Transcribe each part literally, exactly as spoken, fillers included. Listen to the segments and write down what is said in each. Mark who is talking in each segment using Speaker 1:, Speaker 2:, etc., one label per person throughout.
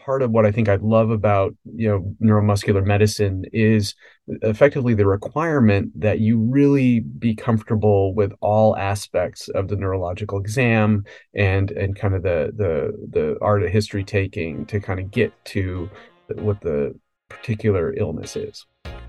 Speaker 1: part of what I think I love about, you know, neuromuscular medicine is effectively the requirement that you really be comfortable with all aspects of the neurological exam and and kind of the the the art of history taking to kind of get to what the particular illness is.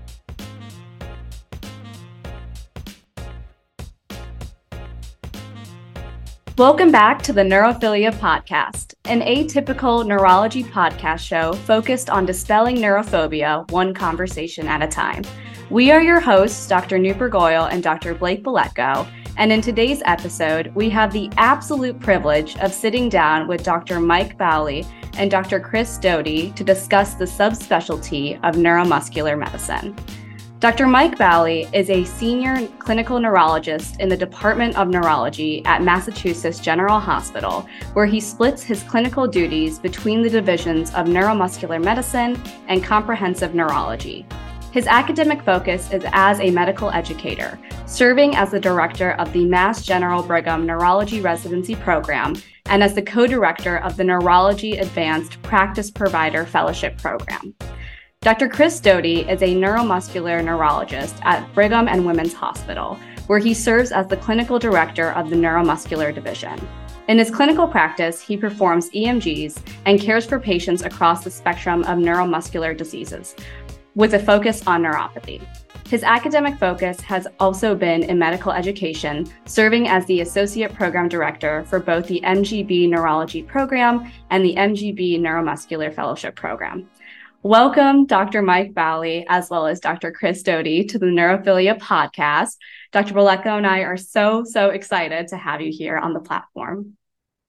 Speaker 2: Welcome back to the Neurophilia Podcast, an atypical neurology podcast show focused on dispelling neurophobia one conversation at a time. We are your hosts, Doctor Nooper Goyle and Doctor Blake Boletko, and in today's episode, we have the absolute privilege of sitting down with Doctor Mike Bowley and Doctor Chris Doty to discuss the subspecialty of neuromuscular medicine. Doctor Mike Bowley is a senior clinical neurologist in the Department of Neurology at Massachusetts General Hospital, where he splits his clinical duties between the divisions of neuromuscular medicine and comprehensive neurology. His academic focus is as a medical educator, serving as the director of the Mass General Brigham Neurology Residency Program and as the co-director of the Neurology Advanced Practice Provider Fellowship Program. Doctor Chris Doty is a neuromuscular neurologist at Brigham and Women's Hospital, where he serves as the clinical director of the neuromuscular division. In his clinical practice, he performs E M Gs and cares for patients across the spectrum of neuromuscular diseases, with a focus on neuropathy. His academic focus has also been in medical education, serving as the associate program director for both the M G B Neurology Program and the M G B Neuromuscular Fellowship Program. Welcome, Doctor Mike Bowley, as well as Doctor Chris Doty, to the Neurophilia Podcast. Doctor Boletko and I are so, so excited to have you here on the platform.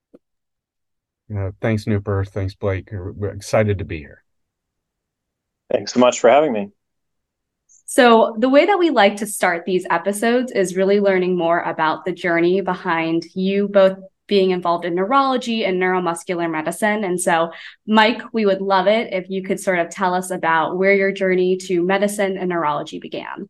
Speaker 1: Uh, thanks, Nooper. Thanks, Blake. We're excited to be here.
Speaker 3: Thanks so much for having me.
Speaker 2: So the way that we like to start these episodes is really learning more about the journey behind you both being involved in neurology and neuromuscular medicine. And so, Mike, we would love it if you could sort of tell us about where your journey to medicine and neurology began.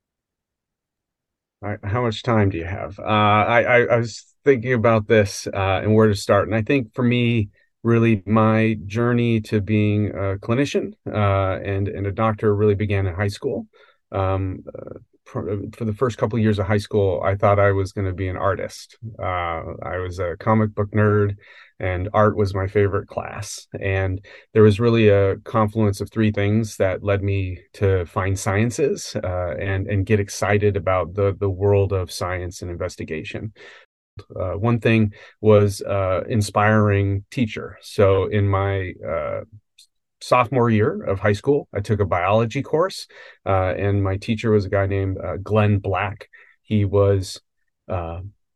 Speaker 1: All right, how much time do you have? Uh, I, I, I was thinking about this uh, and where to start. And I think for me, really my journey to being a clinician uh, and, and a doctor really began in high school. Um, uh, For the first couple of years of high school, I thought I was going to be an artist. Uh, I was a comic book nerd, and art was my favorite class. And there was really a confluence of three things that led me to find sciences uh, and and get excited about the the world of science and investigation. Uh, one thing was uh, inspiring teacher. So in my uh, sophomore year of high school, I took a biology course, uh, and my teacher was a guy named uh, Glenn Black. He was uh,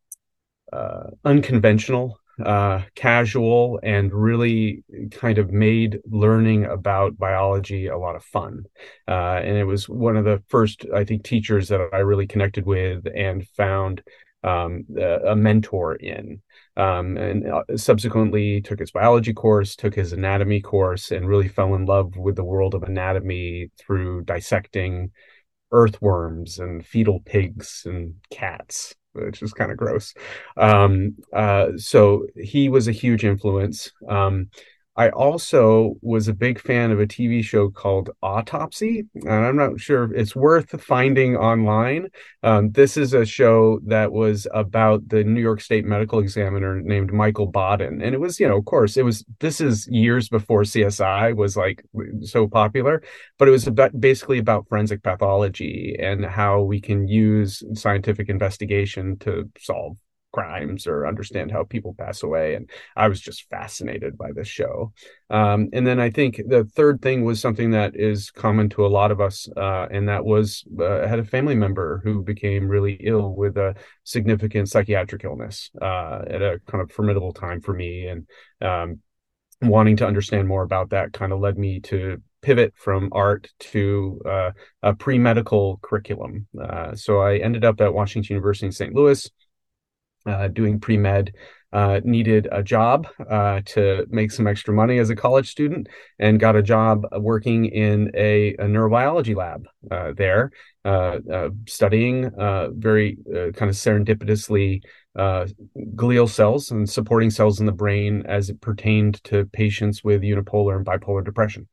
Speaker 1: uh, unconventional, uh, casual, and really kind of made learning about biology a lot of fun. Uh, and it was one of the first, I think, teachers that I really connected with and found um, a, a mentor in. Um, and uh, subsequently took his biology course, took his anatomy course, and really fell in love with the world of anatomy through dissecting earthworms and fetal pigs and cats, which is kind of gross. Um, uh, so he was a huge influence. Um, I also was a big fan of a T V show called Autopsy, and I'm not sure if it's worth finding online. Um, this is a show that was about the New York State medical examiner named Michael Baden. And it was, you know, of course, it was, this is years before C S I was like so popular, but it was about, basically about forensic pathology and how we can use scientific investigation to solve crimes or understand how people pass away. And I was just fascinated by this show. Um, and then I think the third thing was something that is common to a lot of us, uh, and that was uh, I had a family member who became really ill with a significant psychiatric illness uh, at a kind of formidable time for me. And um, wanting to understand more about that kind of led me to pivot from art to uh, a pre-medical curriculum. Uh, so I ended up at Washington University in Saint Louis, Uh, doing pre-med, uh, needed a job uh, to make some extra money as a college student, and got a job working in a, a neurobiology lab uh, there. uh, uh, studying uh, very uh, kind of serendipitously uh, glial cells and supporting cells in the brain as it pertained to patients with unipolar and bipolar depression.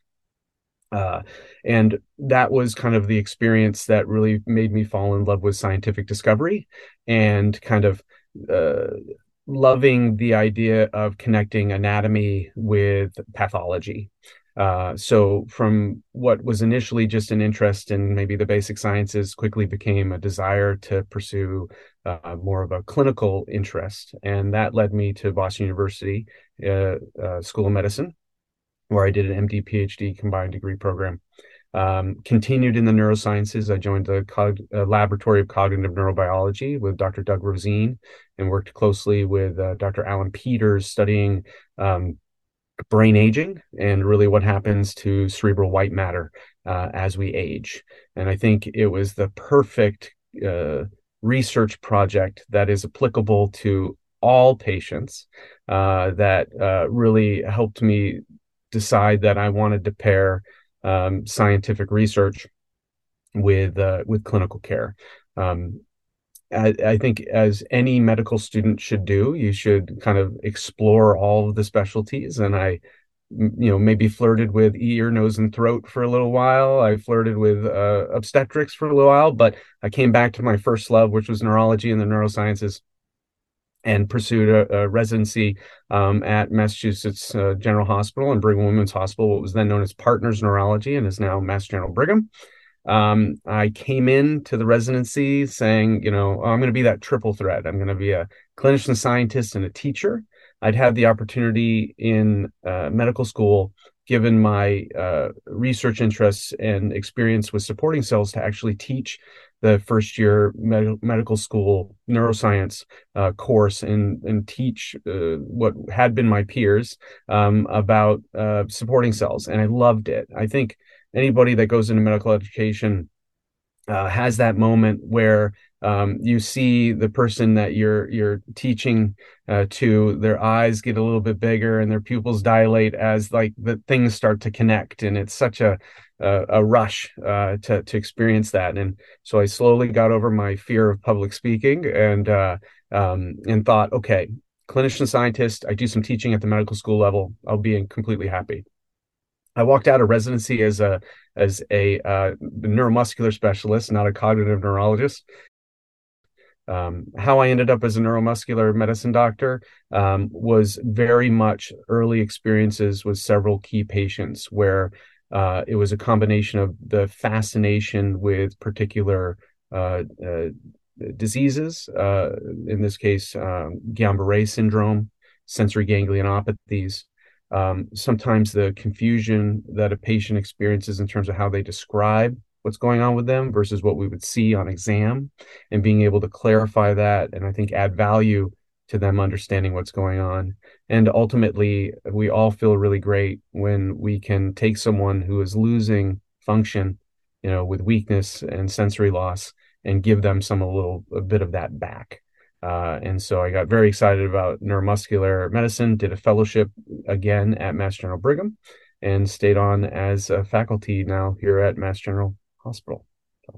Speaker 1: Uh, and that was kind of the experience that really made me fall in love with scientific discovery and kind of uh, loving the idea of connecting anatomy with pathology. Uh, so from what was initially just an interest in maybe the basic sciences quickly became a desire to pursue uh, more of a clinical interest. And that led me to Boston University uh, uh, School of Medicine, where I did an M D P H D combined degree program. Um, continued in the neurosciences. I joined the Cog- uh, Laboratory of Cognitive Neurobiology with Doctor Doug Rosine and worked closely with uh, Doctor Alan Peters studying um, brain aging and really what happens to cerebral white matter uh, as we age. And I think it was the perfect uh, research project that is applicable to all patients uh, that uh, really helped me decide that I wanted to pair um, scientific research with uh, with clinical care. Um, I, I think as any medical student should do, you should kind of explore all of the specialties. And I, you know, maybe flirted with ear, nose, and throat for a little while. I flirted with uh, obstetrics for a little while, but I came back to my first love, which was neurology and the neurosciences, and pursued a, a residency um, at Massachusetts uh, General Hospital and Brigham Women's Hospital, what was then known as Partners Neurology and is now Mass General Brigham. Um, I came into the residency saying, you know, oh, I'm going to be that triple threat. I'm going to be a clinician scientist and a teacher. I'd had the opportunity in uh, medical school, given my uh, research interests and experience with supporting cells, to actually teach the first year med- medical school neuroscience uh, course and and teach uh, what had been my peers um, about uh, supporting cells, and I loved it. I think anybody that goes into medical education uh, has that moment where um, you see the person that you're you're teaching uh, to, their eyes get a little bit bigger and their pupils dilate as like the things start to connect, and it's such a a, a rush uh, to to experience that. And so I slowly got over my fear of public speaking and uh, um, and thought, okay, clinician scientist, I do some teaching at the medical school level, I'll be completely happy. I walked out of residency as a as a uh, neuromuscular specialist, not a cognitive neurologist. Um, how I ended up as a neuromuscular medicine doctor um, was very much early experiences with several key patients where uh, it was a combination of the fascination with particular uh, uh, diseases, uh, in this case, um, Guillain-Barré syndrome, sensory ganglionopathies, um, sometimes the confusion that a patient experiences in terms of how they describe what's going on with them versus what we would see on exam, and being able to clarify that and I think add value to them understanding what's going on. And ultimately, we all feel really great when we can take someone who is losing function, you know, with weakness and sensory loss, and give them some a little a bit of that back. Uh, and so I got very excited about neuromuscular medicine, did a fellowship again at Mass General Brigham, and stayed on as a faculty now here at Mass General Hospital. So.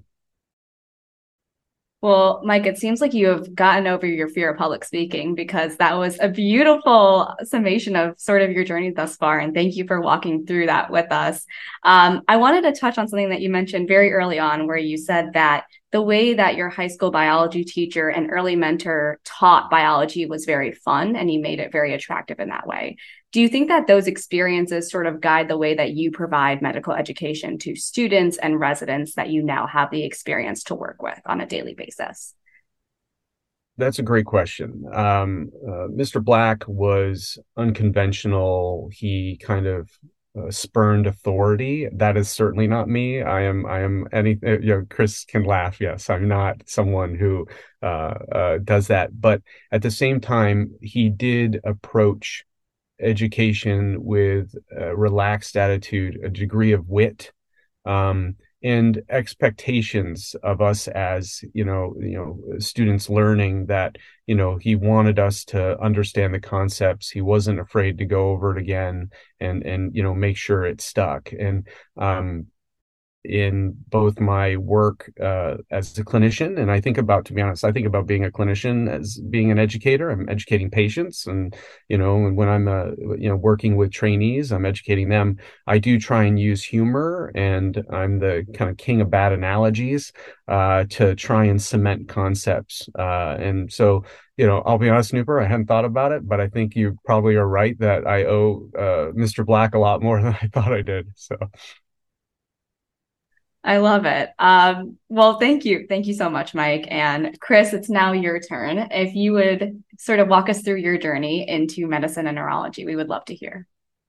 Speaker 2: Well, Mike, it seems like you have gotten over your fear of public speaking, because that was a beautiful summation of sort of your journey thus far. And thank you for walking through that with us. Um, I wanted to touch on something that you mentioned very early on, where you said that the way that your high school biology teacher and early mentor taught biology was very fun, and you made it very attractive in that way. Do you think that those experiences sort of guide the way that you provide medical education to students and residents that you now have the experience to work with on a daily basis?
Speaker 1: That's a great question. Um, uh, Mister Black was unconventional. He kind of uh, spurned authority. That is certainly not me. I am. I am any. You know, Chris can laugh. Yes, I'm not someone who uh, uh, does that. But at the same time, he did approach education with a relaxed attitude, a degree of wit, um, and expectations of us as you know, you know, students learning that you know he wanted us to understand the concepts. He wasn't afraid to go over it again and and you know make sure it stuck. And um, in both my work uh, as a clinician, and I think about, to be honest, I think about being a clinician as being an educator. I'm educating patients, and you know, and when I'm uh, you know working with trainees, I'm educating them. I do try and use humor, and I'm the kind of king of bad analogies uh, to try and cement concepts. Uh, and so, you know, I'll be honest, Snooper, I hadn't thought about it, but I think you probably are right that I owe uh, mister Black a lot more than I thought I did. So.
Speaker 2: I love it. Um, well, thank you. Thank you so much, Mike. And Chris, it's now your turn. If you would sort of walk us through your journey into medicine and neurology, we would love to hear.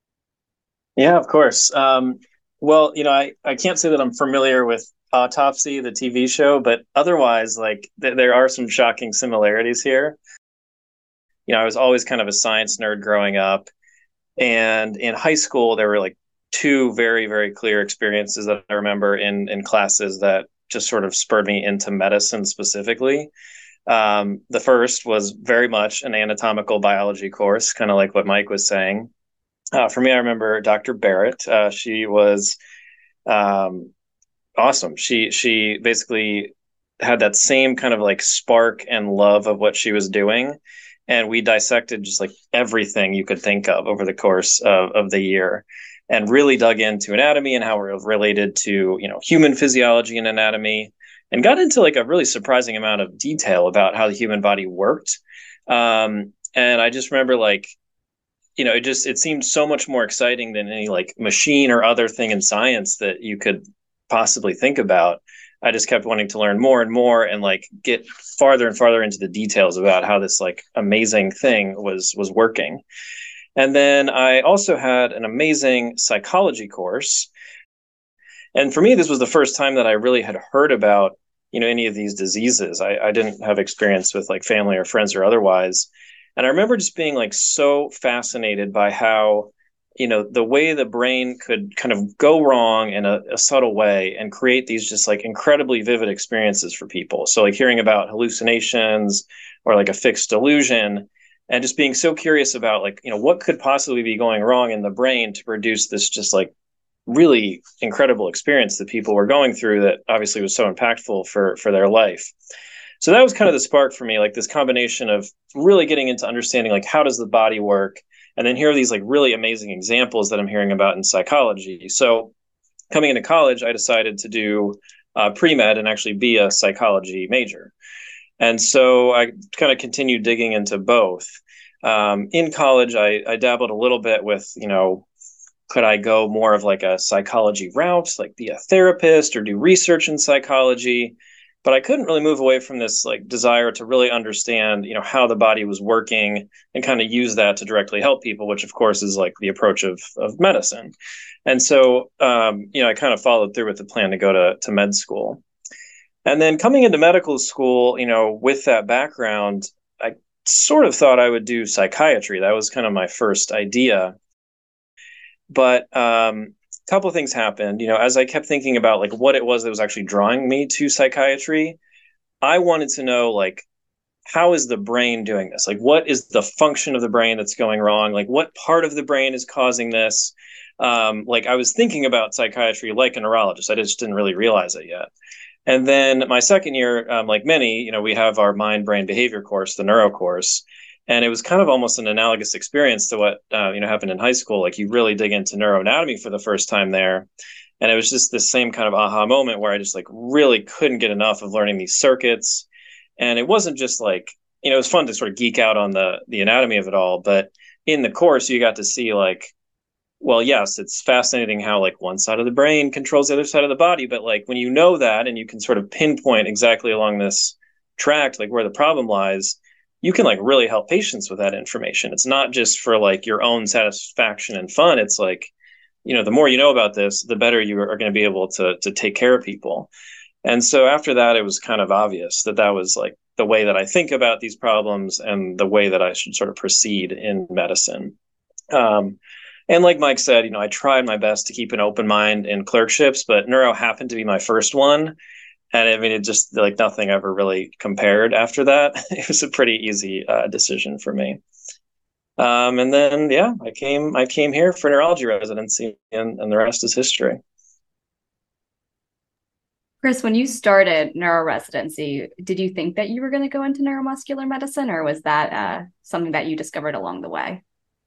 Speaker 3: Yeah, of course. Um, well, you know, I, I can't say that I'm familiar with Autopsy, the T V show, but otherwise, like, th- there are some shocking similarities here. You know, I was always kind of a science nerd growing up. And in high school, there were like two very, very clear experiences that I remember in in classes that just sort of spurred me into medicine specifically. Um, the first was very much an anatomical biology course, kind of like what Mike was saying. Uh, for me, I remember Doctor Barrett. Uh, she was um, awesome. She she basically had that same kind of like spark and love of what she was doing, and we dissected just like everything you could think of over the course of, of the year, and really dug into anatomy and how it was related to, you know, human physiology and anatomy, and got into like a really surprising amount of detail about how the human body worked. Um, and I just remember like, you know, it just it seemed so much more exciting than any like machine or other thing in science that you could possibly think about. I just kept wanting to learn more and more and like get farther and farther into the details about how this like amazing thing was was working. And then I also had an amazing psychology course. And for me, this was the first time that I really had heard about, you know, any of these diseases. I, I didn't have experience with like family or friends or otherwise. And I remember just being like so fascinated by how, you know, the way the brain could kind of go wrong in a, a subtle way and create these just like incredibly vivid experiences for people. So like hearing about hallucinations or like a fixed delusion, and just being so curious about like, you know, what could possibly be going wrong in the brain to produce this just like really incredible experience that people were going through that obviously was so impactful for for their life. So that was kind of the spark for me, like this combination of really getting into understanding like how does the body work, and then here are these like really amazing examples that I'm hearing about in psychology. So coming into college, I decided to do uh, pre-med and actually be a psychology major. And so I kind of continued digging into both. Um, in college, I, I dabbled a little bit with, you know, could I go more of like a psychology route, like be a therapist or do research in psychology? But I couldn't really move away from this like desire to really understand, you know, how the body was working and kind of use that to directly help people, which of course is like the approach of of medicine. And so, um, you know, I kind of followed through with the plan to go to to med school. And then coming into medical school, you know, with that background, I sort of thought I would do psychiatry. That was kind of my first idea. But um, a couple of things happened. You know, as I kept thinking about like what it was that was actually drawing me to psychiatry, I wanted to know like how is the brain doing this? Like what is the function of the brain that's going wrong? Like what part of the brain is causing this? Um, like I was thinking about psychiatry like a neurologist. I just didn't really realize it yet. And then my second year, um, like many, you know, we have our mind brain behavior course, the neuro course. And it was kind of almost an analogous experience to what, uh, you know, happened in high school. Like you really dig into neuroanatomy for the first time there. And it was just the same kind of aha moment where I just like really couldn't get enough of learning these circuits. And it wasn't just like, you know, it was fun to sort of geek out on the the anatomy of it all. But in the course, you got to see like, well, yes, it's fascinating how like one side of the brain controls the other side of the body. But like when you know that and you can sort of pinpoint exactly along this tract, like where the problem lies, you can like really help patients with that information. It's not just for like your own satisfaction and fun. It's like, you know, the more you know about this, the better you are going to be able to to take care of people. And so after that, it was kind of obvious that that was like the way that I think about these problems and the way that I should sort of proceed in medicine. Um, and like Mike said, you know, I tried my best to keep an open mind in clerkships, but neuro happened to be my first one. And I mean, it just like nothing ever really compared after that. It was a pretty easy uh, decision for me. Um, and then, yeah, I came I came here for neurology residency, and, and the rest is history.
Speaker 2: Chris, when you started neuro residency, did you think that you were going to go into neuromuscular medicine, or was that uh, something that you discovered along the way?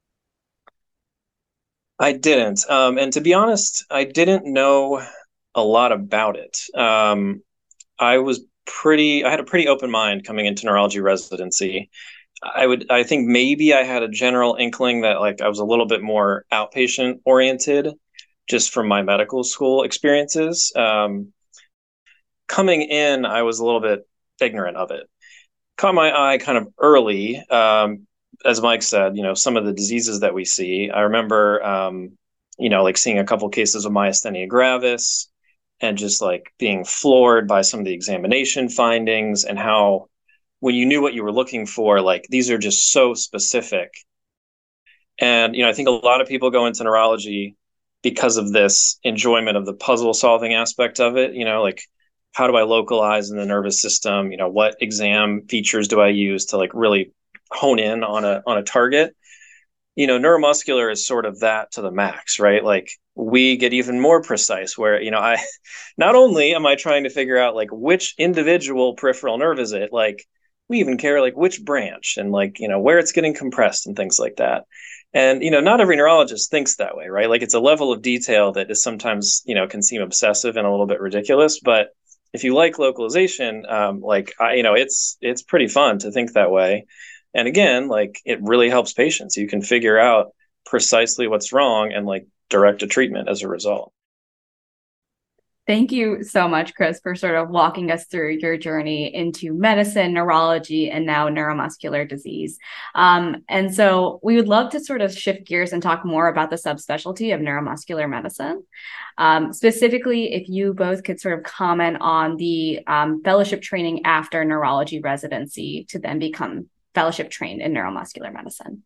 Speaker 3: I didn't. Um, and to be honest, I didn't know a lot about it. Um, I was pretty, I had a pretty open mind coming into neurology residency. I would, I think maybe I had a general inkling that like I was a little bit more outpatient oriented just from my medical school experiences. Um, coming in, I was a little bit ignorant of it. Caught my eye kind of early. Um, as Mike said, you know, some of the diseases that we see. I remember, um, you know, like seeing a couple cases of myasthenia gravis and just like being floored by some of the examination findings and how when you knew what you were looking for, like these are just so specific. And, you know, I think a lot of people go into neurology because of this enjoyment of the puzzle solving aspect of it, you know, like how do I localize in the nervous system? You know, what exam features do I use to like really hone in on a on a target? You know, neuromuscular is sort of that to the max, right? Like we get even more precise where, you know, I not only am I trying to figure out like which individual peripheral nerve is it, like we even care like which branch and like, you know, where it's getting compressed and things like that. And, you know, not every neurologist thinks that way, right? Like it's a level of detail that is sometimes, you know, can seem obsessive and a little bit ridiculous, but if you like localization, um, like I, you know, it's it's pretty fun to think that way. And again, like it really helps patients. You can figure out precisely what's wrong and like direct a treatment as a result.
Speaker 2: Thank you so much, Chris, for sort of walking us through your journey into medicine, neurology, and now neuromuscular disease. Um, and so we would love to sort of shift gears and talk more about the subspecialty of neuromuscular medicine. Um, specifically, if you both could sort of comment on the um, fellowship training after neurology residency to then become fellowship trained in neuromuscular medicine.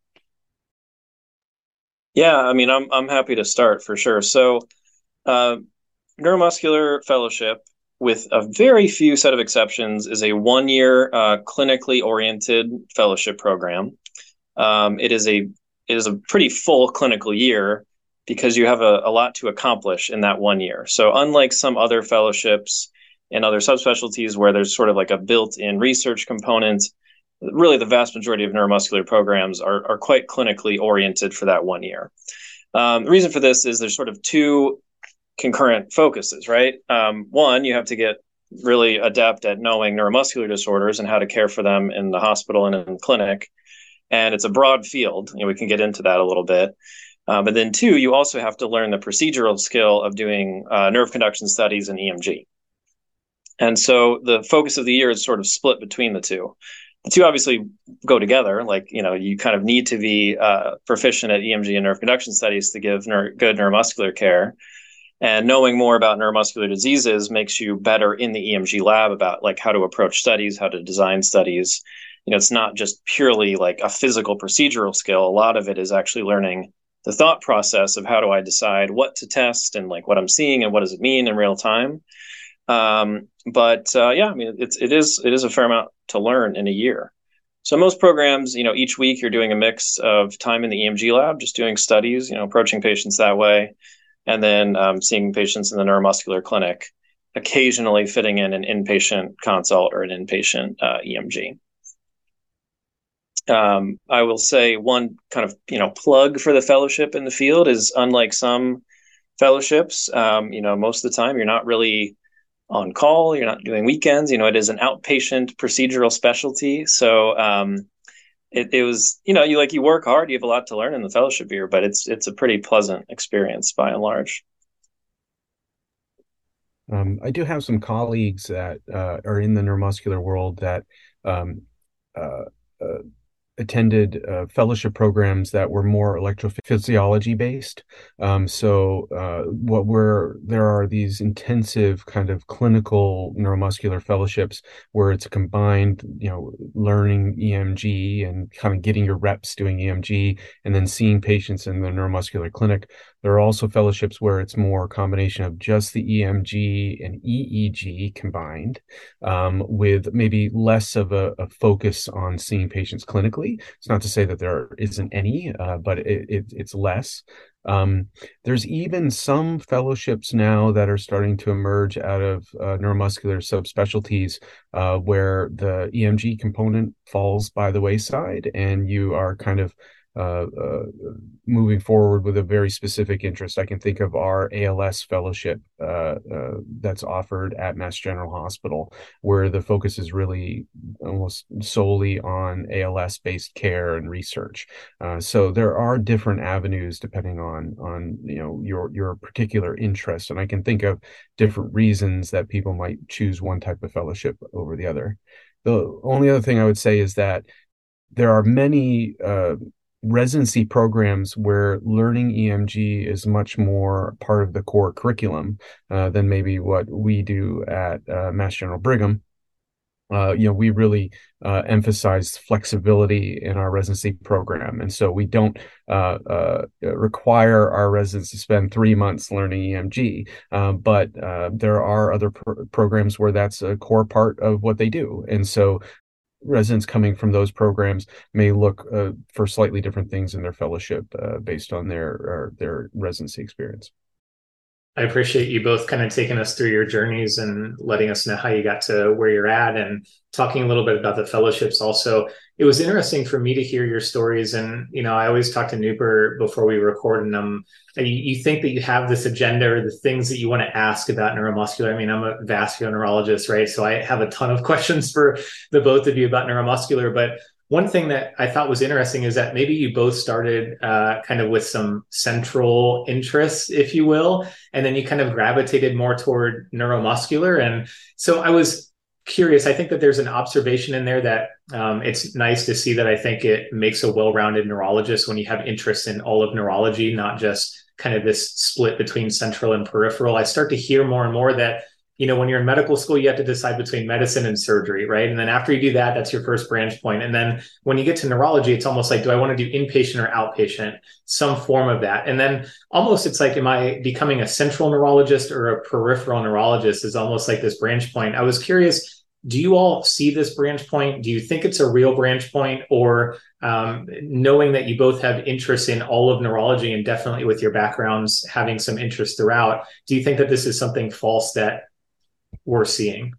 Speaker 3: Yeah, I mean, I'm I'm happy to start for sure. So, uh, neuromuscular fellowship, with a very few set of exceptions, is a one-year uh, clinically oriented fellowship program. Um, it is a it is a pretty full clinical year because you have a, a lot to accomplish in that one year. So unlike some other fellowships and other subspecialties where there's sort of like a built-in research component, really the vast majority of neuromuscular programs are, are quite clinically oriented for that one year. Um, the reason for this is there's sort of two concurrent focuses, right? Um, one, you have to get really adept at knowing neuromuscular disorders and how to care for them in the hospital and in the clinic. And it's a broad field. You know, we can get into that a little bit. Uh, but then two, you also have to learn the procedural skill of doing uh, nerve conduction studies and E M G. And so the focus of the year is sort of split between the two. The two obviously go together. Like, you know, you kind of need to be uh, proficient at E M G and nerve conduction studies to give neur- good neuromuscular care. And knowing more about neuromuscular diseases makes you better in the E M G lab about like how to approach studies, how to design studies. You know, it's not just purely like a physical procedural skill. A lot of it is actually learning the thought process of how do I decide what to test and like what I'm seeing and what does it mean in real time. Um, but uh, yeah, I mean, it's it is it is a fair amount to learn in a year. So most programs, you know, each week you're doing a mix of time in the E M G lab, just doing studies, you know, approaching patients that way, and then um, seeing patients in the neuromuscular clinic, occasionally fitting in an inpatient consult or an inpatient uh, E M G. Um, I will say one kind of, you know, plug for the fellowship in the field is unlike some fellowships, um, you know, most of the time you're not really on call, you're not doing weekends, you know, it is an outpatient procedural specialty. So um, it, it was, you know, you like you work hard, you have a lot to learn in the fellowship year, but it's it's a pretty pleasant experience by and large.
Speaker 1: Um, I do have some colleagues that uh, are in the neuromuscular world that um, uh, uh, attended uh, fellowship programs that were more electrophysiology based. Um, so uh, what were there are these intensive kind of clinical neuromuscular fellowships where it's a combined, you know, learning E M G and kind of getting your reps doing E M G and then seeing patients in the neuromuscular clinic. There are also fellowships where it's more a combination of just the E M G and E E G combined, um, with maybe less of a, a focus on seeing patients clinically. It's not to say that there isn't any, uh, but it, it, it's less. Um, there's even some fellowships now that are starting to emerge out of uh, neuromuscular subspecialties uh, where the E M G component falls by the wayside, and you are kind of uh, uh, moving forward with a very specific interest. I can think of our A L S fellowship uh, uh, that's offered at Mass General Hospital, where the focus is really almost solely on A L S-based care and research. Uh, so there are different avenues depending on on you know your your particular interest, and I can think of different reasons that people might choose one type of fellowship over the other. The only other thing I would say is that there are many uh, residency programs where learning E M G is much more part of the core curriculum uh, than maybe what we do at uh, Mass General Brigham. Uh, you know, we really uh, emphasize flexibility in our residency program. And so we don't uh, uh, require our residents to spend three months learning E M G. Uh, but uh, there are other pr- programs where that's a core part of what they do. And so residents coming from those programs may look uh, for slightly different things in their fellowship uh, based on their their residency experience.
Speaker 4: I appreciate you both kind of taking us through your journeys and letting us know how you got to where you're at and talking a little bit about the fellowships also. It was interesting for me to hear your stories. And, you know, I always talk to Nooper before we record, and um, you, you think that you have this agenda or the things that you want to ask about neuromuscular. I mean, I'm a vascular neurologist, right? So I have a ton of questions for the both of you about neuromuscular, but one thing that I thought was interesting is that maybe you both started uh, kind of with some central interests, if you will, and then you kind of gravitated more toward neuromuscular. And so I was curious. I think that there's an observation in there that um, it's nice to see that I think it makes a well-rounded neurologist when you have interest in all of neurology, not just kind of this split between central and peripheral. I start to hear more and more that, you know, when you're in medical school, you have to decide between medicine and surgery, right? And then after you do that, that's your first branch point. And then when you get to neurology, it's almost like, do I want to do inpatient or outpatient? Some form of that. And then almost it's like, am I becoming a central neurologist or a peripheral neurologist is almost like this branch point. I was curious, do you all see this branch point? Do you think it's a real branch point? Or um, knowing that you both have interest in all of neurology and definitely with your backgrounds having some interest throughout, do you think that this is something false that we're seeing?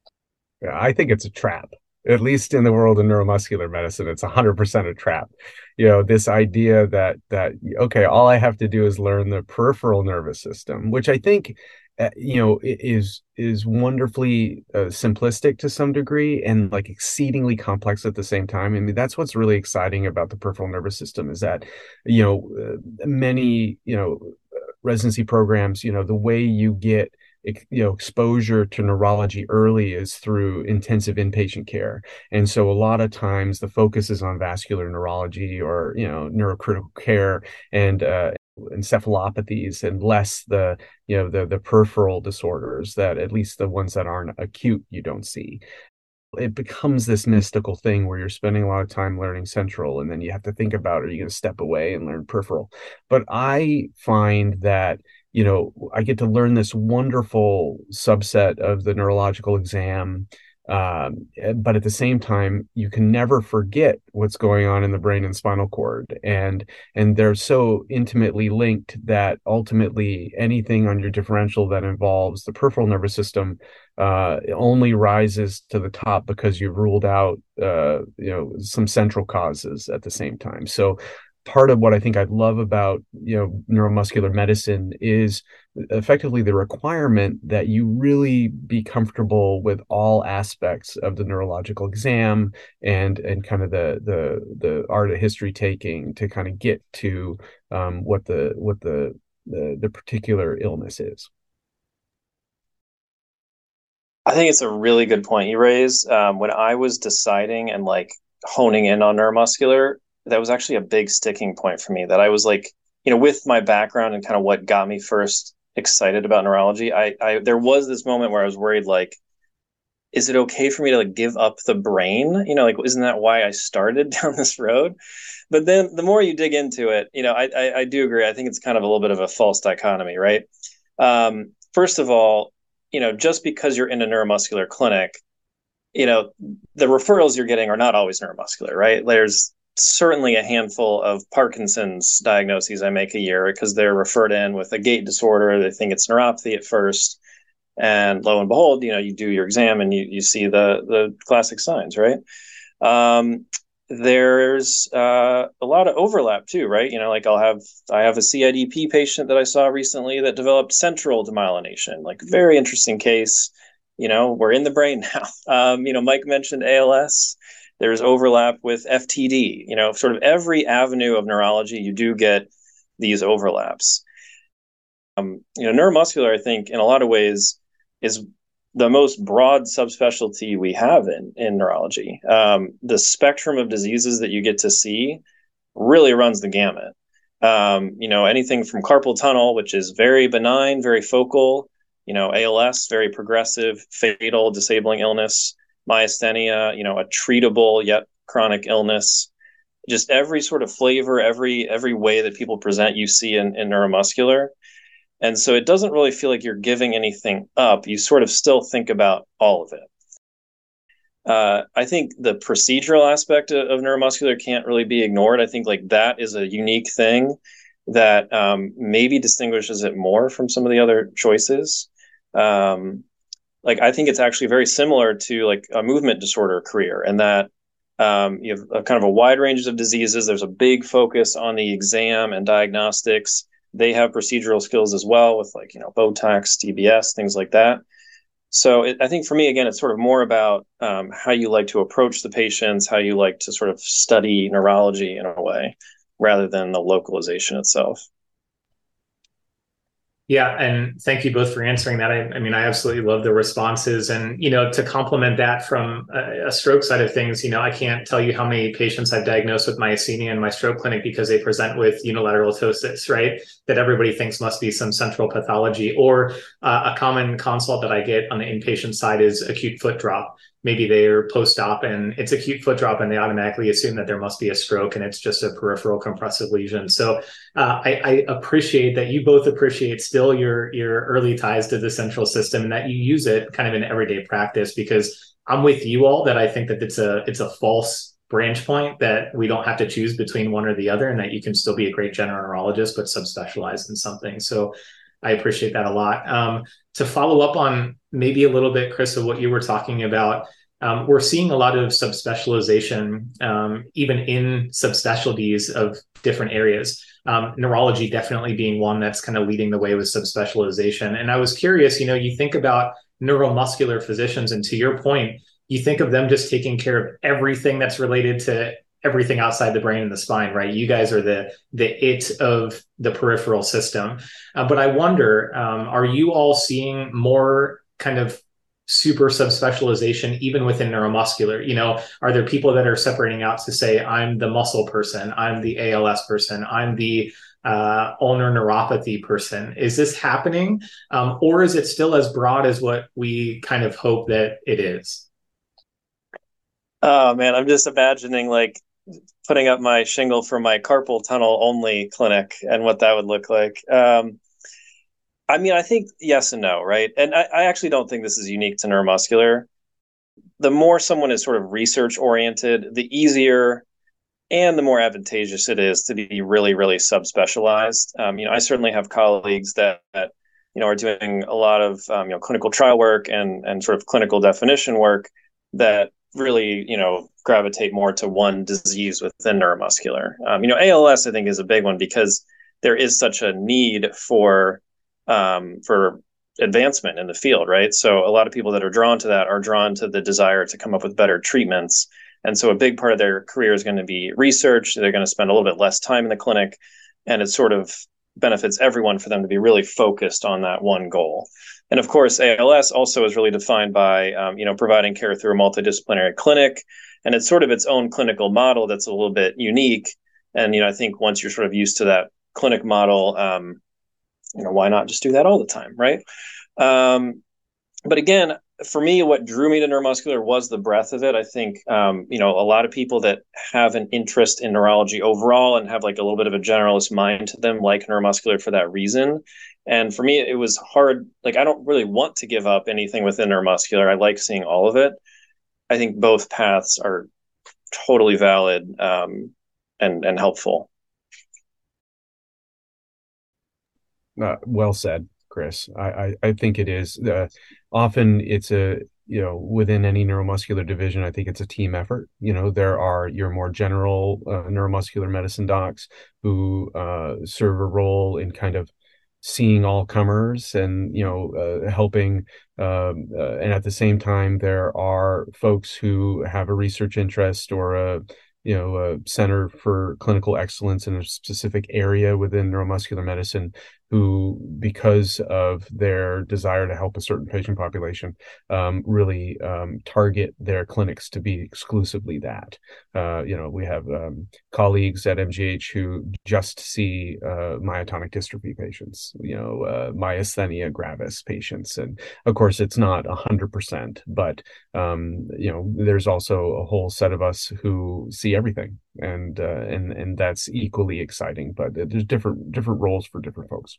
Speaker 1: Yeah, I think it's a trap. At least in the world of neuromuscular medicine, it's one hundred percent a trap. You know, this idea that that okay, all I have to do is learn the peripheral nervous system, which I think uh, you know is is wonderfully uh, simplistic to some degree and like exceedingly complex at the same time. I mean, that's what's really exciting about the peripheral nervous system is that you know uh, many you know residency programs, you know, the way you get you know exposure to neurology early is through intensive inpatient care, and so a lot of times the focus is on vascular neurology or you know neurocritical care and uh, encephalopathies, and less the you know the the peripheral disorders, that at least the ones that aren't acute you don't see. It becomes this mystical thing where you're spending a lot of time learning central, and then you have to think about, are you going to step away and learn peripheral? But I find that you know, I get to learn this wonderful subset of the neurological exam. Um, but at the same time, you can never forget what's going on in the brain and spinal cord. And, and they're so intimately linked that ultimately anything on your differential that involves the peripheral nervous system uh, only rises to the top because you've ruled out, uh, you know, some central causes at the same time. So part of what I think I love about, you know, neuromuscular medicine is effectively the requirement that you really be comfortable with all aspects of the neurological exam and and kind of the the the art of history taking to kind of get to um, what the what the, the the particular illness is.
Speaker 3: I think it's a really good point you raise. Um, when I was deciding and like honing in on neuromuscular, that was actually a big sticking point for me, that I was like, you know, with my background and kind of what got me first excited about neurology, I, I there was this moment where I was worried, like, is it okay for me to like give up the brain? You know, like, isn't that why I started down this road? But then the more you dig into it, you know, I, I, I do agree. I think it's kind of a little bit of a false dichotomy, right? Um, first of all, you know, just because you're in a neuromuscular clinic, you know, the referrals you're getting are not always neuromuscular, right? There's certainly a handful of Parkinson's diagnoses I make a year because they're referred in with a gait disorder. They think it's neuropathy at first. And lo and behold, you know, you do your exam and you, you see the, the classic signs, right? Um, there's uh, a lot of overlap too, right? You know, like I'll have, I have a C I D P patient that I saw recently that developed central demyelination, like very interesting case. You know, we're in the brain now. Um, you know, Mike mentioned A L S. There's overlap with F T D. You know, sort of every avenue of neurology, you do get these overlaps. Um, you know, neuromuscular, I think, in a lot of ways, is the most broad subspecialty we have in, in neurology. Um, the spectrum of diseases that you get to see really runs the gamut. Um, you know, anything from carpal tunnel, which is very benign, very focal, you know, A L S, very progressive, fatal, disabling illness, myasthenia, you know, a treatable yet chronic illness. Just every sort of flavor, every every way that people present, you see in, in neuromuscular. And so it doesn't really feel like you're giving anything up. You sort of still think about all of it. Uh, I think the procedural aspect of, of neuromuscular can't really be ignored. I think like that is a unique thing that um, maybe distinguishes it more from some of the other choices. Um, like I think it's actually very similar to like a movement disorder career, and that um, you have a kind of a wide range of diseases. There's a big focus on the exam and diagnostics. They have procedural skills as well with like, you know, Botox, D B S, things like that. So it, I think for me, again, it's sort of more about um, how you like to approach the patients, how you like to sort of study neurology in a way, rather than the localization itself.
Speaker 4: Yeah, and thank you both for answering that. I, I mean, I absolutely love the responses. And, you know, to complement that from a, a stroke side of things, you know, I can't tell you how many patients I've diagnosed with myasthenia in my stroke clinic because they present with unilateral ptosis, right? That everybody thinks must be some central pathology. Or uh, a common consult that I get on the inpatient side is acute foot drop. Maybe they're post-op and it's acute foot drop and they automatically assume that there must be a stroke and it's just a peripheral compressive lesion. So uh, I, I appreciate that you both appreciate still your, your early ties to the central system and that you use it kind of in everyday practice, because I'm with you all that I think that it's a, it's a false branch point that we don't have to choose between one or the other and that you can still be a great general neurologist, but subspecialize in something. So I appreciate that a lot. Um, to follow up on maybe a little bit, Chris, of what you were talking about, um, we're seeing a lot of subspecialization, um, even in subspecialties of different areas. Um, neurology definitely being one that's kind of leading the way with subspecialization. And I was curious, you know, you think about neuromuscular physicians, and to your point, you think of them just taking care of everything that's related to everything outside the brain and the spine, right? You guys are the the it of the peripheral system. Uh, but I wonder, um, are you all seeing more kind of super subspecialization even within neuromuscular? You know, are there people that are separating out to say, I'm the muscle person, I'm the A L S person, I'm the uh, ulnar neuropathy person? Is this happening? Um, or is it still as broad as what we kind of hope that it is?
Speaker 3: Oh man, I'm just imagining like putting up my shingle for my carpal tunnel only clinic and what that would look like. Um, I mean, I think yes and no, right? And I, I actually don't think this is unique to neuromuscular. The more someone is sort of research oriented, the easier and the more advantageous it is to be really, really subspecialized. Um, you know, I certainly have colleagues that, that you know, are doing a lot of um, you know, clinical trial work and and sort of clinical definition work that really, you know, gravitate more to one disease within neuromuscular. Um, you know, A L S, I think, is a big one because there is such a need for um, for advancement in the field, right? So a lot of people that are drawn to that are drawn to the desire to come up with better treatments. And so a big part of their career is going to be research. They're going to spend a little bit less time in the clinic, and it sort of benefits everyone for them to be really focused on that one goal. And of course, A L S also is really defined by, um, you know, providing care through a multidisciplinary clinic. And it's sort of its own clinical model that's a little bit unique. And, you know, I think once you're sort of used to that clinic model, um, you know, why not just do that all the time, right? Um, but again, for me, what drew me to neuromuscular was the breadth of it. I think, um, you know, a lot of people that have an interest in neurology overall and have like a little bit of a generalist mind to them, like neuromuscular for that reason. And for me, it was hard. Like, I don't really want to give up anything within neuromuscular. I like seeing all of it. I think both paths are totally valid. Um, and and helpful.
Speaker 1: Uh, well said, Chris. I, I, I think it is. Uh, often it's a, you know, within any neuromuscular division, I think it's a team effort. You know, there are your more general uh, neuromuscular medicine docs who uh, serve a role in kind of seeing all comers and, you know, uh, helping. Um, uh, and at the same time, there are folks who have a research interest or a, you know, a center for clinical excellence in a specific area within neuromuscular medicine who, because of their desire to help a certain patient population, um, really um, target their clinics to be exclusively that. Uh, you know, we have um, colleagues at M G H who just see uh, myotonic dystrophy patients, you know, uh, myasthenia gravis patients. And of course, it's not one hundred percent, but, um, you know, there's also a whole set of us who see everything. And, uh, and, and that's equally exciting, but there's different, different roles for different folks.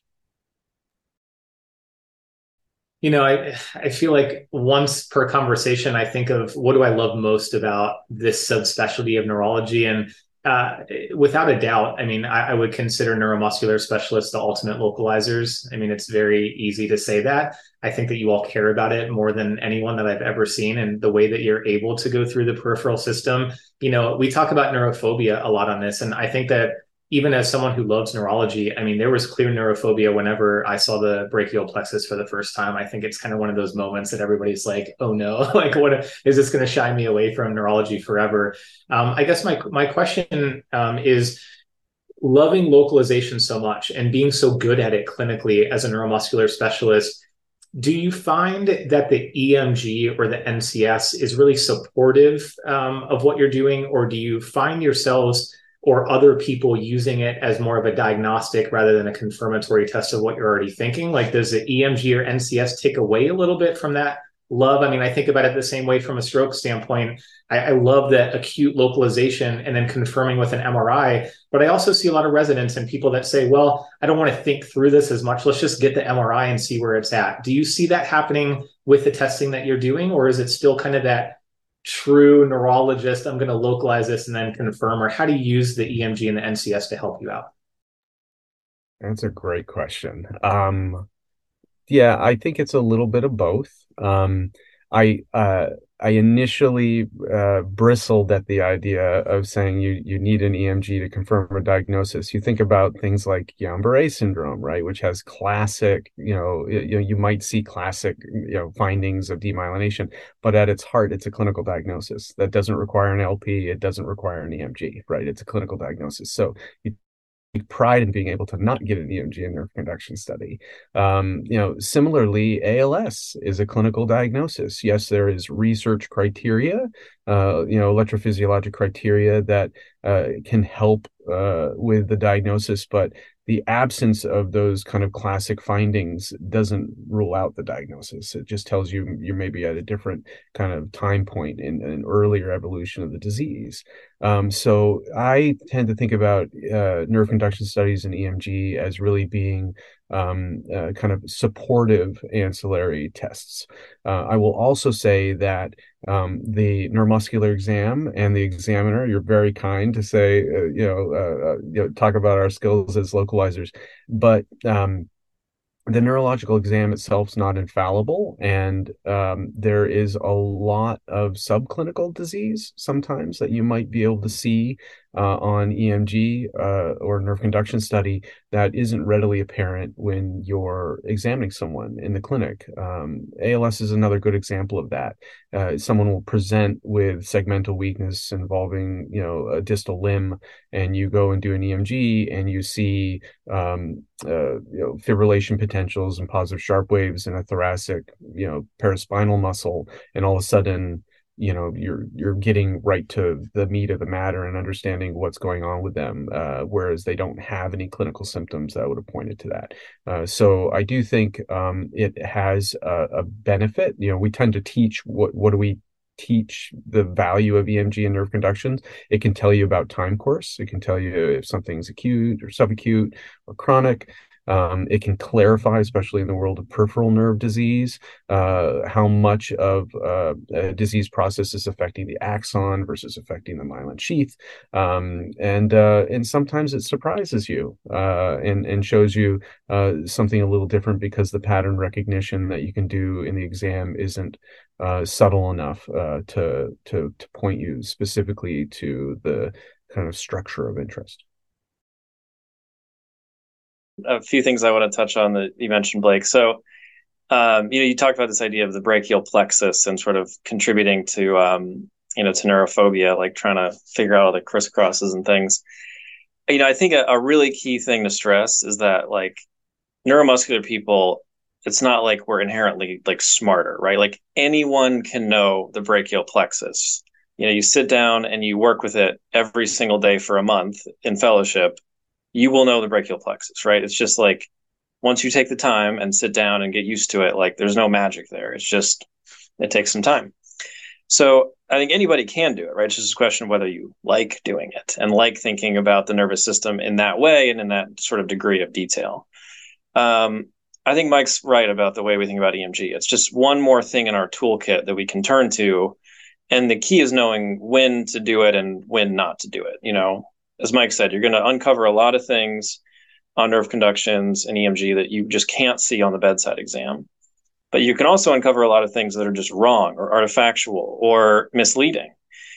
Speaker 4: You know, I I feel like once per conversation, I think of what do I love most about this subspecialty of neurology. And uh, without a doubt, I mean, I, I would consider neuromuscular specialists the ultimate localizers. I mean, it's very easy to say that. I think that you all care about it more than anyone that I've ever seen. And the way that you're able to go through the peripheral system, you know, we talk about neurophobia a lot on this. And I think that even as someone who loves neurology, I mean, there was clear neurophobia whenever I saw the brachial plexus for the first time. I think it's kind of one of those moments that everybody's like, oh no, like what is this going to shy me away from neurology forever? Um, I guess my, my question um, is, loving localization so much and being so good at it clinically as a neuromuscular specialist, do you find that the E M G or the N C S is really supportive um, of what you're doing? Or do you find yourselves or other people using it as more of a diagnostic rather than a confirmatory test of what you're already thinking? Like, does the E M G or N C S take away a little bit from that love? I mean, I think about it the same way from a stroke standpoint. I, I love that acute localization and then confirming with an M R I, but I also see a lot of residents and people that say, well, I don't want to think through this as much. Let's just get the M R I and see where it's at. Do you see that happening with the testing that you're doing, or is it still kind of that true neurologist, I'm going to localize this and then confirm? Or how do you use the E M G and the N C S to help you out?
Speaker 1: That's a great question. Um, yeah, I think it's a little bit of both. Um, I uh, I initially uh, bristled at the idea of saying you you need an E M G to confirm a diagnosis. You think about things like Guillain-Barré syndrome, right, which has classic, you know, you know, you might see classic, you know, findings of demyelination, but at its heart, it's a clinical diagnosis that doesn't require an L P. It doesn't require an E M G, right? It's a clinical diagnosis. So you pride in being able to not get an E M G in nerve conduction study. Um, you know, similarly, A L S is a clinical diagnosis. Yes, there is research criteria, uh, you know, electrophysiologic criteria that uh, can help uh, with the diagnosis, but the absence of those kind of classic findings doesn't rule out the diagnosis. It just tells you you're maybe at a different kind of time point in an earlier evolution of the disease. Um, so I tend to think about uh, nerve conduction studies and E M G as really being um, uh, kind of supportive ancillary tests. Uh, I will also say that um, the neuromuscular exam and the examiner, you're very kind to say, uh, you know, uh, uh, you know, talk about our skills as localizers, but um, the neurological exam itself is not infallible, and um, there is a lot of subclinical disease sometimes that you might be able to see uh, on E M G uh, or nerve conduction study that isn't readily apparent when you're examining someone in the clinic. Um, A L S is another good example of that. Uh, someone will present with segmental weakness involving, you know, a distal limb, and you go and do an E M G, and you see um, uh, you know, fibrillation potentials and positive sharp waves in a thoracic, you know, paraspinal muscle, and all of a sudden, you know, you're you're getting right to the meat of the matter and understanding what's going on with them, uh, whereas they don't have any clinical symptoms that would have pointed to that. Uh, so I do think um, it has a, a benefit. You know, we tend to teach what what do we teach the value of E M G and nerve conductions. It can tell you about time course. It can tell you if something's acute or subacute or chronic. Um, it can clarify, especially in the world of peripheral nerve disease, uh, how much of uh, a disease process is affecting the axon versus affecting the myelin sheath. Um, and uh, and sometimes it surprises you uh, and, and shows you uh, something a little different because the pattern recognition that you can do in the exam isn't uh, subtle enough uh, to, to, to point you specifically to the kind of structure of interest.
Speaker 3: A few things I want to touch on that you mentioned, Blake. So, um, you know, you talked about this idea of the brachial plexus and sort of contributing to, um, you know, to neurophobia, like trying to figure out all the crisscrosses and things. You know, I think a, a really key thing to stress is that, like, neuromuscular people, it's not like we're inherently like smarter, right? Like anyone can know the brachial plexus. You know, you sit down and you work with it every single day for a month in fellowship, you will know the brachial plexus, right? It's just like once you take the time and sit down and get used to it, like there's no magic there. It's just, it takes some time. So I think anybody can do it, right? It's just a question of whether you like doing it and like thinking about the nervous system in that way and in that sort of degree of detail. Um, I think Mike's right about the way we think about E M G. It's just one more thing in our toolkit that we can turn to. And the key is knowing when to do it and when not to do it. You know, as Mike said, you're going to uncover a lot of things on nerve conductions and E M G that you just can't see on the bedside exam. But you can also uncover a lot of things that are just wrong or artifactual or misleading.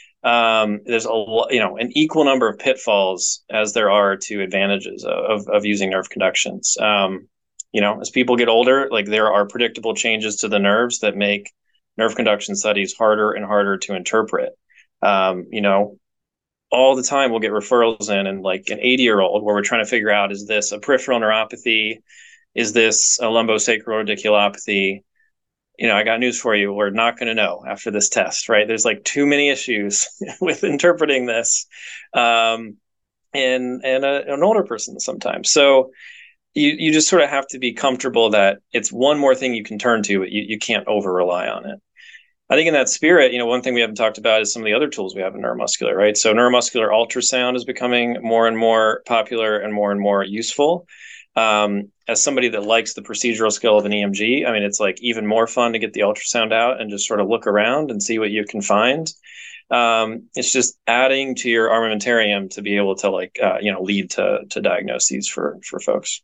Speaker 3: Um, there's a you know an equal number of pitfalls as there are to advantages of of using nerve conductions. Um, you know, as people get older, like there are predictable changes to the nerves that make nerve conduction studies harder and harder to interpret. Um, you know, all the time we'll get referrals in, and like an eighty year old where we're trying to figure out, is this a peripheral neuropathy? Is this a lumbosacral radiculopathy? You know, I got news for you. We're not going to know after this test, right? There's like too many issues with interpreting this, um, in, in a, an older person sometimes. So you, you just sort of have to be comfortable that it's one more thing you can turn to, but you, you can't over rely on it. I think in that spirit, you know, one thing we haven't talked about is some of the other tools we have in neuromuscular, right? So neuromuscular ultrasound is becoming more and more popular and more and more useful. Um, as somebody that likes the procedural skill of an E M G, I mean, it's like even more fun to get the ultrasound out and just sort of look around and see what you can find. Um, it's just adding to your armamentarium to be able to like, uh, you know, lead to, to diagnoses for, for folks.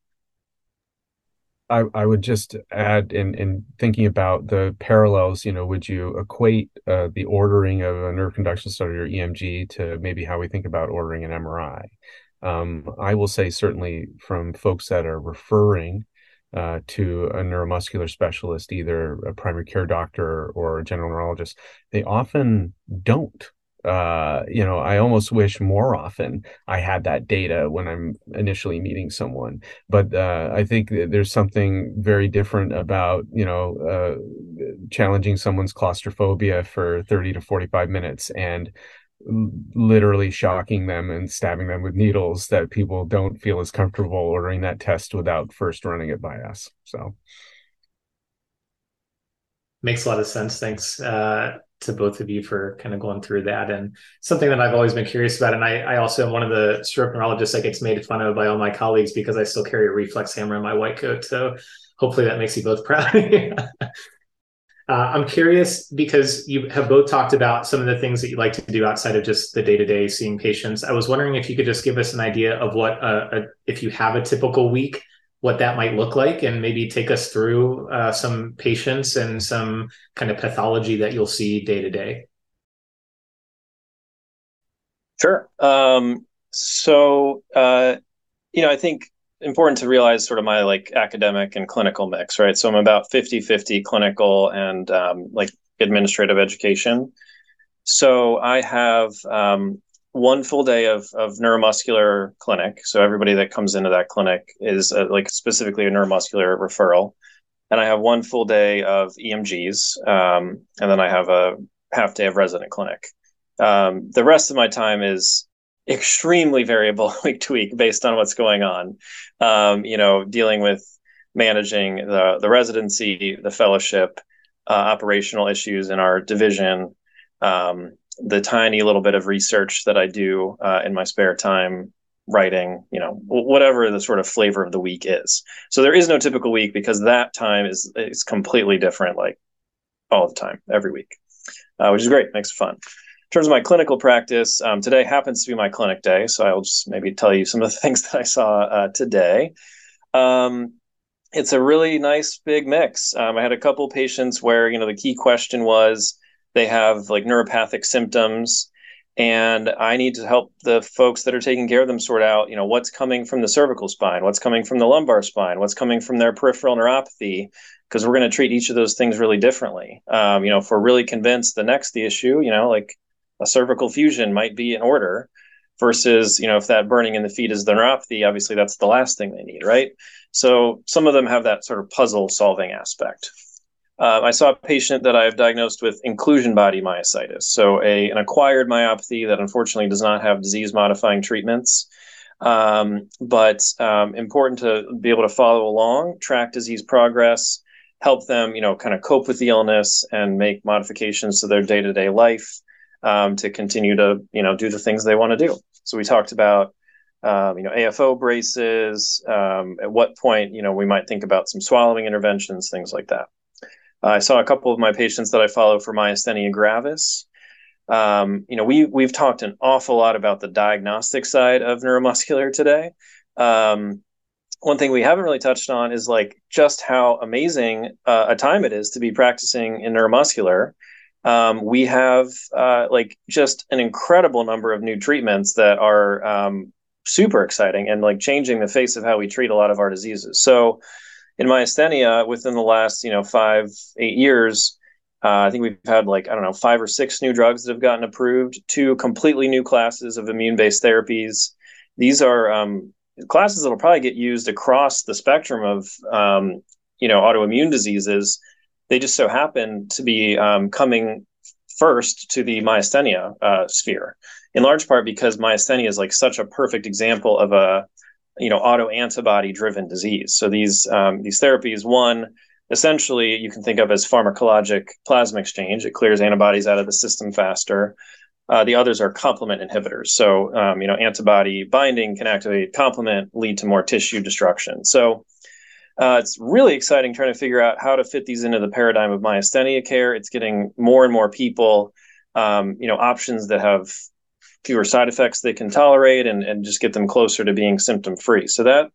Speaker 1: I, I would just add in, in thinking about the parallels, you know, would you equate uh, the ordering of a nerve conduction study or E M G to maybe how we think about ordering an M R I? Um, I will say certainly from folks that are referring uh, to a neuromuscular specialist, either a primary care doctor or a general neurologist, they often don't. Uh, you know, I almost wish more often I had that data when I'm initially meeting someone. But uh, I think there's something very different about, you know, uh, challenging someone's claustrophobia for thirty to forty-five minutes and literally shocking them and stabbing them with needles that people don't feel as comfortable ordering that test without first running it by us. So
Speaker 4: makes a lot of sense. Thanks uh, to both of you for kind of going through that. And something that I've always been curious about. And I, I also am one of the stroke neurologists that gets made fun of by all my colleagues because I still carry a reflex hammer in my white coat. So hopefully that makes you both proud. Uh, I'm curious because you have both talked about some of the things that you like to do outside of just the day-to-day seeing patients. I was wondering if you could just give us an idea of what, uh, a, if you have a typical week, what that might look like, and maybe take us through uh, some patients and some kind of pathology that you'll see day to day.
Speaker 3: Sure. Um, so, uh, you know, I think important to realize sort of my like academic and clinical mix, right? So I'm about fifty fifty clinical and um, like administrative education. So I have um, one full day of, of neuromuscular clinic. So everybody that comes into that clinic is uh, like specifically a neuromuscular referral. And I have one full day of E M Gs. Um, and then I have a half day of resident clinic. Um, the rest of my time is extremely variable week to week based on what's going on. Um, you know, dealing with managing the, the residency, the fellowship, uh, operational issues in our division, um, the tiny little bit of research that I do uh, in my spare time, writing, you know, whatever the sort of flavor of the week is. So there is no typical week because that time is is completely different, like all the time, every week, uh, which is great, makes it fun. In terms of my clinical practice, um, today happens to be my clinic day, so I'll just maybe tell you some of the things that I saw uh, today. Um, it's a really nice big mix. Um, I had a couple patients where, you know, the key question was they have like neuropathic symptoms, and I need to help the folks that are taking care of them sort out, you know, what's coming from the cervical spine, what's coming from the lumbar spine, what's coming from their peripheral neuropathy, because we're going to treat each of those things really differently. Um, you know, if we're really convinced the next the issue, you know, like a cervical fusion might be in order, versus, you know, if that burning in the feet is the neuropathy, obviously that's the last thing they need, right? So some of them have that sort of puzzle solving aspect. Uh, I saw a patient that I've diagnosed with inclusion body myositis, so a, an acquired myopathy that unfortunately does not have disease-modifying treatments, um, but um, important to be able to follow along, track disease progress, help them, you know, kind of cope with the illness and make modifications to their day-to-day life um, to continue to, you know, do the things they want to do. So we talked about Um, you know, A F O braces, um, at what point, you know, we might think about some swallowing interventions, things like that. Uh, I saw a couple of my patients that I follow for myasthenia gravis. Um, you know, we, we've talked an awful lot about the diagnostic side of neuromuscular today. Um, one thing we haven't really touched on is like just how amazing uh, a time it is to be practicing in neuromuscular. Um, we have uh, like just an incredible number of new treatments that are um, super exciting and like changing the face of how we treat a lot of our diseases. So in myasthenia, within the last, you know, five, eight years, uh, I think we've had like, I don't know, five or six new drugs that have gotten approved, two completely new classes of immune-based therapies. These are um, classes that will probably get used across the spectrum of, um, you know, autoimmune diseases. They just so happen to be um, coming first to the myasthenia uh, sphere, in large part because myasthenia is like such a perfect example of a, you know, autoantibody driven disease. So these um, these therapies, one, essentially you can think of as pharmacologic plasma exchange. It clears antibodies out of the system faster. Uh, the others are complement inhibitors. So, um, you know, antibody binding can activate complement, lead to more tissue destruction. So uh, it's really exciting trying to figure out how to fit these into the paradigm of myasthenia care. It's getting more and more people, um, you know, options that have fewer side effects they can tolerate and, and just get them closer to being symptom free. So that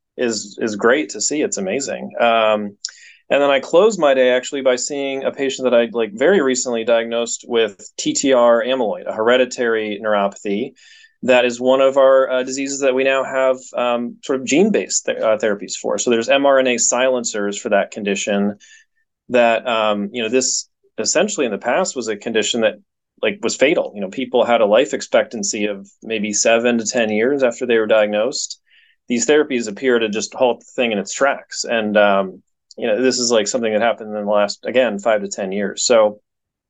Speaker 3: is is great to see. It's amazing. Um, and then I closed my day actually by seeing a patient that I like very recently diagnosed with T T R amyloid, a hereditary neuropathy. That is one of our uh, diseases that we now have um, sort of gene-based th- uh, therapies for. So there's mRNA silencers for that condition that, um, you know, this essentially in the past was a condition that like was fatal. You know, people had a life expectancy of maybe seven to ten years after they were diagnosed. These therapies appear to just halt the thing in its tracks. And, um, you know, this is like something that happened in the last, again, five to ten years. So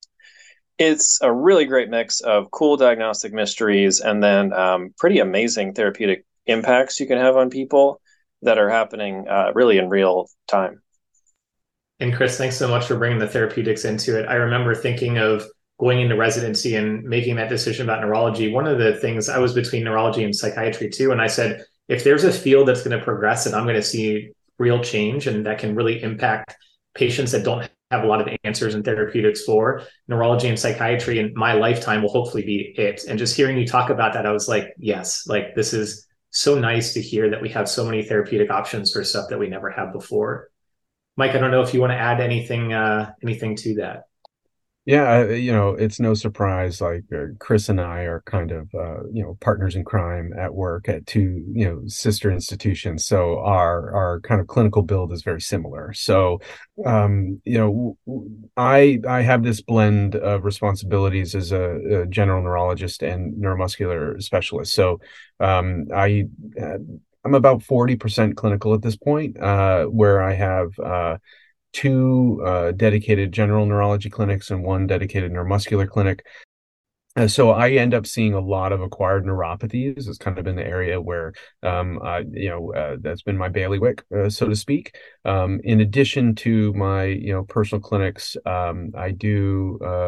Speaker 3: it's a really great mix of cool diagnostic mysteries and then um, pretty amazing therapeutic impacts you can have on people that are happening uh, really in real time.
Speaker 4: And Chris, thanks so much for bringing the therapeutics into it. I remember thinking of going into residency and making that decision about neurology. One of the things, I was between neurology and psychiatry too. And I said, if there's a field that's going to progress and I'm going to see real change and that can really impact patients that don't have a lot of answers and therapeutics for, neurology and psychiatry in my lifetime will hopefully be it. And just hearing you talk about that, I was like, yes, like this is so nice to hear that we have so many therapeutic options for stuff that we never had before. Mike, I don't know if you want to add anything, uh, anything to that.
Speaker 1: Yeah, you know, it's no surprise, like uh, Chris and I are kind of, uh, you know, partners in crime at work at two, you know, sister institutions. So our our kind of clinical build is very similar. So, um, you know, I I have this blend of responsibilities as a, a general neurologist and neuromuscular specialist. So um, I, uh, I'm about forty percent clinical at this point, uh, where I have uh, two uh, dedicated general neurology clinics and one dedicated neuromuscular clinic. Uh, so I end up seeing a lot of acquired neuropathies. It's kind of been the area where, um, uh, you know, uh, that's been my bailiwick, uh, so to speak. Um, in addition to my, you know, personal clinics, um, I do uh,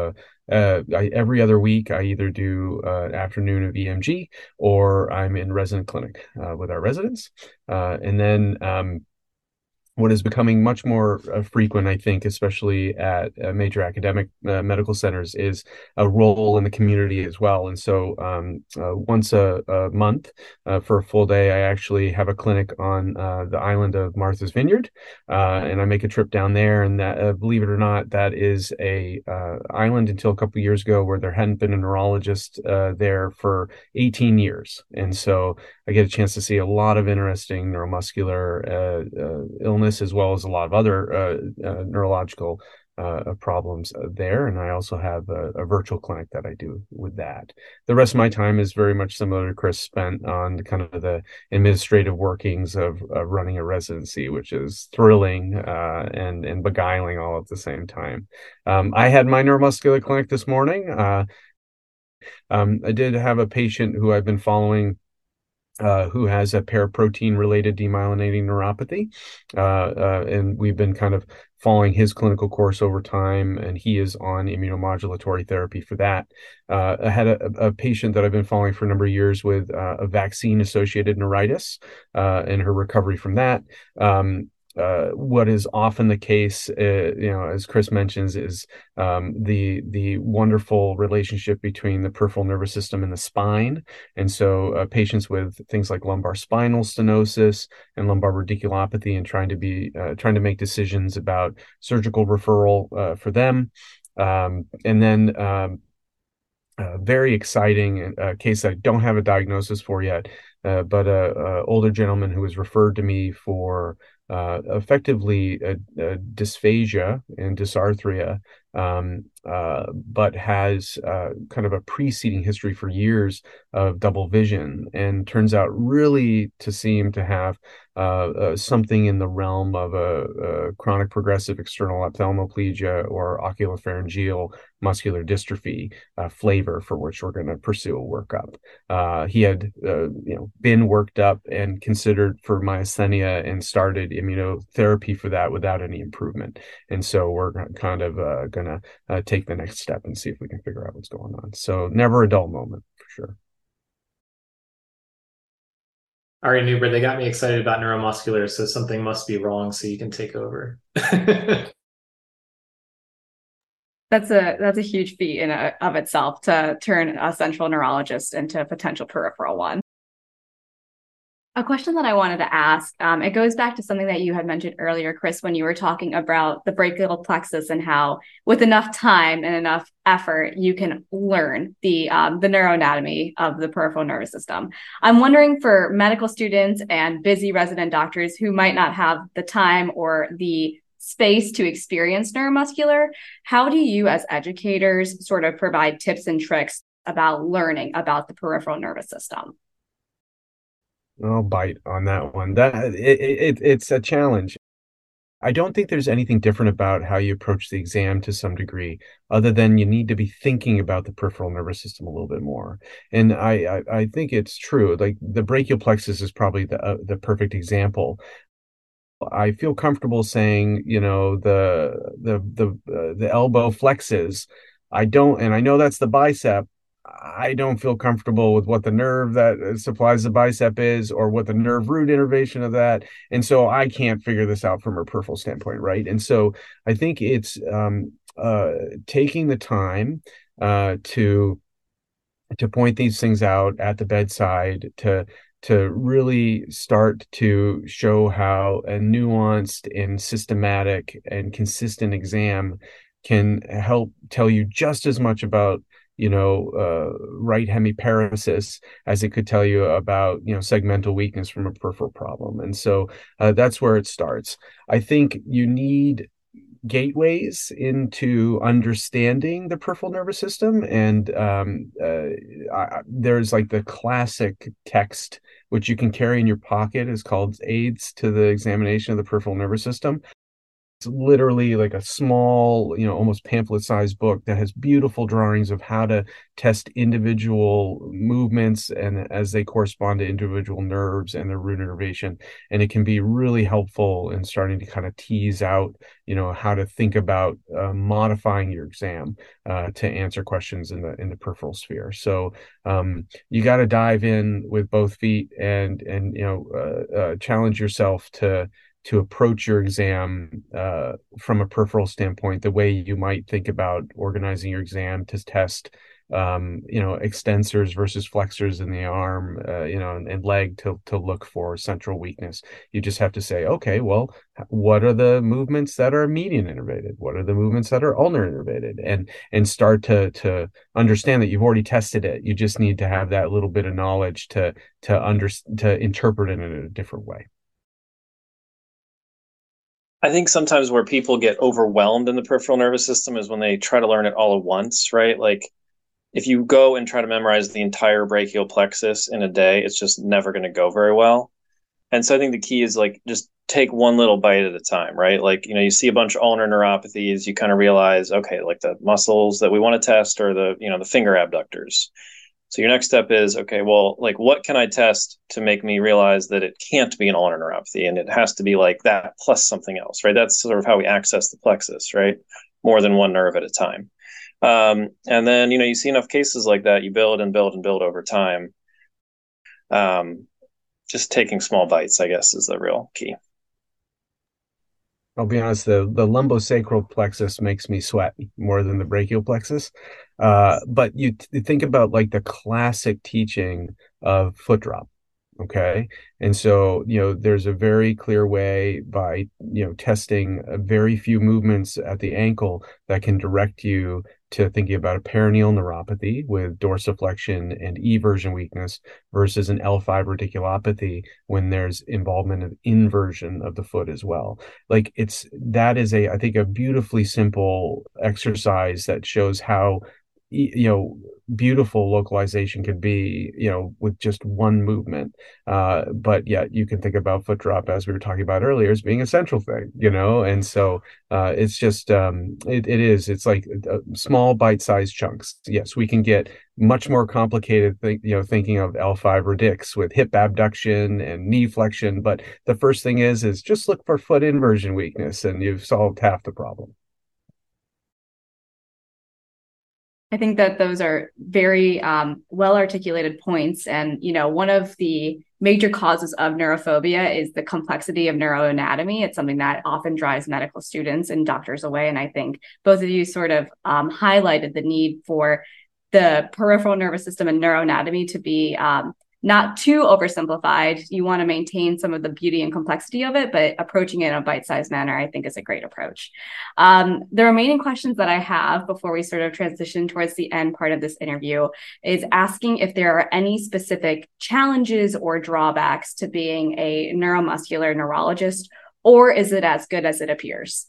Speaker 1: uh, I, every other week, I either do uh, an afternoon of E M G or I'm in resident clinic uh, with our residents. Uh, and then um, what is becoming much more uh, frequent, I think, especially at uh, major academic uh, medical centers, is a role in the community as well. And so um, uh, once a, a month uh, for a full day, I actually have a clinic on uh, the island of Martha's Vineyard, uh, and I make a trip down there. And that, uh, believe it or not, that is a uh, island until a couple of years ago where there hadn't been a neurologist uh, there for eighteen years. And so I get a chance to see a lot of interesting neuromuscular uh, uh, illness, as well as a lot of other uh, uh, neurological uh, problems there. And I also have a, a virtual clinic that I do with that. The rest of my time is very much similar to Chris, spent on the, kind of the administrative workings of, of running a residency, which is thrilling uh, and, and beguiling all at the same time. Um, I had my neuromuscular clinic this morning. Uh, um, I did have a patient who I've been following Uh, who has a paraprotein-related demyelinating neuropathy, uh, uh, and we've been kind of following his clinical course over time, and he is on immunomodulatory therapy for that. Uh, I had a, a patient that I've been following for a number of years with uh, a vaccine-associated neuritis uh, and her recovery from that. Um, Uh, what is often the case, uh, you know, as Chris mentions, is um, the the wonderful relationship between the peripheral nervous system and the spine. And so uh, patients with things like lumbar spinal stenosis and lumbar radiculopathy, and trying to be uh, trying to make decisions about surgical referral uh, for them. Um, and then um, a very exciting uh, case that I don't have a diagnosis for yet, uh, but a, a older gentleman who was referred to me for Uh, effectively a, a dysphagia and dysarthria, um, uh, but has uh, kind of a preceding history for years of double vision, and turns out really to seem to have uh, uh, something in the realm of a, a chronic progressive external ophthalmoplegia or oculopharyngeal muscular dystrophy uh, flavor, for which we're going to pursue a workup. Uh, he had uh, you know been worked up and considered for myasthenia and started immunotherapy for that without any improvement. And so we're kind of uh, going to uh, take the next step and see if we can figure out what's going on. So never a dull moment, for sure.
Speaker 4: All right, Nuber, they got me excited about neuromuscular, so something must be wrong, so you can take over.
Speaker 2: That's a that's a huge feat in a, of itself, to turn a central neurologist into a potential peripheral one. A question that I wanted to ask, um, it goes back to something that you had mentioned earlier, Chris, when you were talking about the brachial plexus and how with enough time and enough effort, you can learn the, um, the neuroanatomy of the peripheral nervous system. I'm wondering, for medical students and busy resident doctors who might not have the time or the space to experience neuromuscular, how do you as educators sort of provide tips and tricks about learning about the peripheral nervous system?
Speaker 1: I'll bite on that one. That it, it it's a challenge. I don't think there's anything different about how you approach the exam to some degree, other than you need to be thinking about the peripheral nervous system a little bit more. And I I, I think it's true. Like the brachial plexus is probably the uh, the perfect example. I feel comfortable saying, you know, the the the uh, the elbow flexes. I don't, and I know that's the bicep. I don't feel comfortable with what the nerve that supplies the bicep is, or what the nerve root innervation of that. And so I can't figure this out from a peripheral standpoint, right? And so I think it's um, uh, taking the time uh, to to point these things out at the bedside, to to really start to show how a nuanced and systematic and consistent exam can help tell you just as much about you know, uh, right hemiparesis as it could tell you about, you know, segmental weakness from a peripheral problem. And so uh, that's where it starts. I think you need gateways into understanding the peripheral nervous system. And um, uh, I, there's like the classic text, which you can carry in your pocket, is called Aids to the Examination of the Peripheral Nervous System. literally like a small, you know, almost pamphlet-sized book that has beautiful drawings of how to test individual movements and as they correspond to individual nerves and their root innervation. And it can be really helpful in starting to kind of tease out, you know, how to think about uh, modifying your exam uh, to answer questions in the in the peripheral sphere. So um, you got to dive in with both feet and and you know uh, uh, challenge yourself to to approach your exam uh, from a peripheral standpoint, the way you might think about organizing your exam to test, um, you know, extensors versus flexors in the arm, uh, you know, and, and leg to to look for central weakness. You just have to say, okay, well, what are the movements that are median innervated? What are the movements that are ulnar innervated? And and start to to understand that you've already tested it. You just need to have that little bit of knowledge to to under to interpret it in a different way.
Speaker 3: I think sometimes where people get overwhelmed in the peripheral nervous system is when they try to learn it all at once, right? Like if you go and try to memorize the entire brachial plexus in a day, it's just never going to go very well. And so I think the key is like just take one little bite at a time, right? Like, you know, you see a bunch of ulnar neuropathies, you kind of realize, okay, like the muscles that we want to test are the, you know, the finger abductors. So your next step is, okay, well, like what can I test to make me realize that it can't be an ulnar neuropathy and it has to be like that plus something else, right? That's sort of how we access the plexus, right? More than one nerve at a time. Um, and then, you know, you see enough cases like that, you build and build and build over time. Um, just taking small bites, I guess, is the real key.
Speaker 1: I'll be honest, the, the lumbosacral plexus makes me sweat more than the brachial plexus. Uh, but you, t- you think about like the classic teaching of foot drop. Okay. And so, you know, there's a very clear way by, you know, testing a very few movements at the ankle that can direct you to thinking about a peroneal neuropathy with dorsiflexion and eversion weakness versus an L five radiculopathy when there's involvement of inversion of the foot as well. Like it's, that is a, I think, a beautifully simple exercise that shows how, you know, beautiful localization could be, you know, with just one movement. Uh, but yet you can think about foot drop, as we were talking about earlier, as being a central thing, you know? And so uh, it's just, um, it, it is, it's like uh, small bite-sized chunks. Yes, we can get much more complicated, th- you know, thinking of L five radix with hip abduction and knee flexion. But the first thing is, is just look for foot inversion weakness and you've solved half the problem.
Speaker 2: I think that those are very um, well articulated points. And, you know, one of the major causes of neurophobia is the complexity of neuroanatomy. It's something that often drives medical students and doctors away. And I think both of you sort of um, highlighted the need for the peripheral nervous system and neuroanatomy to be um, not too oversimplified. You want to maintain some of the beauty and complexity of it, but approaching it in a bite-sized manner, I think, is a great approach. Um, the remaining questions that I have before we sort of transition towards the end part of this interview is asking if there are any specific challenges or drawbacks to being a neuromuscular neurologist, or is it as good as it appears?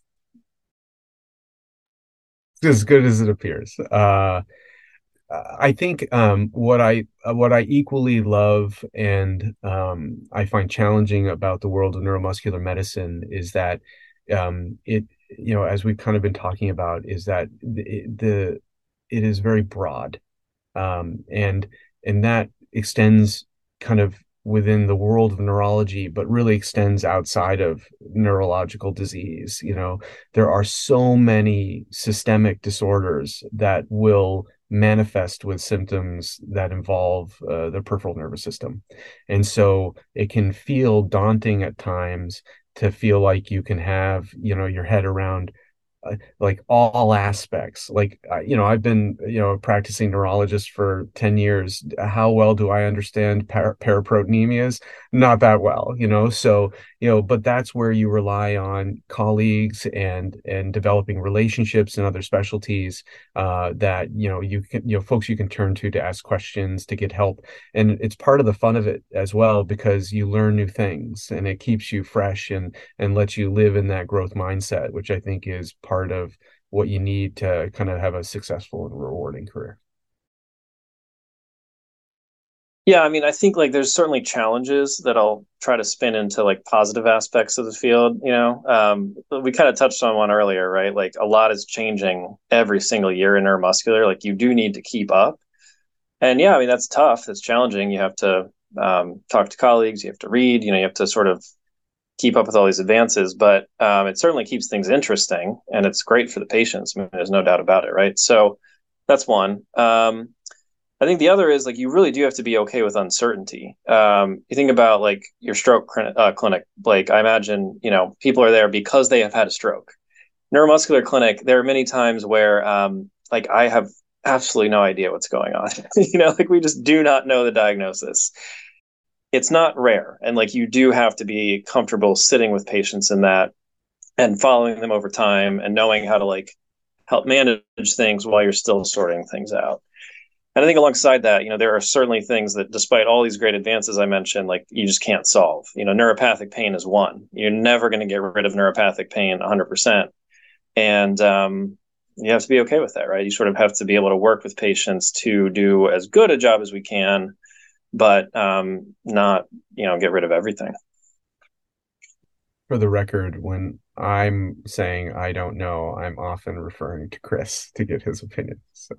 Speaker 1: As good as it appears. Uh, I think um, what I what I equally love and um, I find challenging about the world of neuromuscular medicine is that um, it, you know, as we've kind of been talking about, is that the, the it is very broad, um, and and that extends kind of within the world of neurology, but really extends outside of neurological disease. You know, there are so many systemic disorders that will manifest with symptoms that involve uh, the peripheral nervous system. And so it can feel daunting at times to feel like you can have, you know, your head around uh, like all aspects. Like, uh, you know, I've been, you know, a practicing neurologist for ten years. How well do I understand para- paraproteinemias? Not that well, you know? So, you know, but that's where you rely on colleagues and, and developing relationships and other specialties uh, that, you know, you can, you know, folks you can turn to to ask questions, to get help. And it's part of the fun of it as well, because you learn new things and it keeps you fresh and, and lets you live in that growth mindset, which I think is part of what you need to kind of have a successful and rewarding career.
Speaker 3: Yeah, I mean, I think like there's certainly challenges that I'll try to spin into like positive aspects of the field. You know, um, we kind of touched on one earlier, right? Like a lot is changing every single year in neuromuscular. Like you do need to keep up. And yeah, I mean, that's tough. That's challenging. You have to um, talk to colleagues. You have to read. You know, you have to sort of keep up with all these advances. But um, it certainly keeps things interesting, and it's great for the patients. I mean, there's no doubt about it, right? So that's one. Um, I think the other is like you really do have to be okay with uncertainty. Um, you think about like your stroke cl- uh, clinic, Blake. I imagine you know people are there because they have had a stroke. Neuromuscular clinic. There are many times where um, like I have absolutely no idea what's going on. you know, like we just do not know the diagnosis. It's not rare, and like you do have to be comfortable sitting with patients in that and following them over time and knowing how to like help manage things while you're still sorting things out. And I think alongside that, you know, there are certainly things that despite all these great advances I mentioned, like you just can't solve. You know, neuropathic pain is one. You're never going to get rid of neuropathic pain one hundred percent. And um, you have to be okay with that, right? You sort of have to be able to work with patients to do as good a job as we can, but um, not, you know, get rid of everything.
Speaker 1: For the record, when I'm saying I don't know, I'm often referring to Chris to get his opinion. So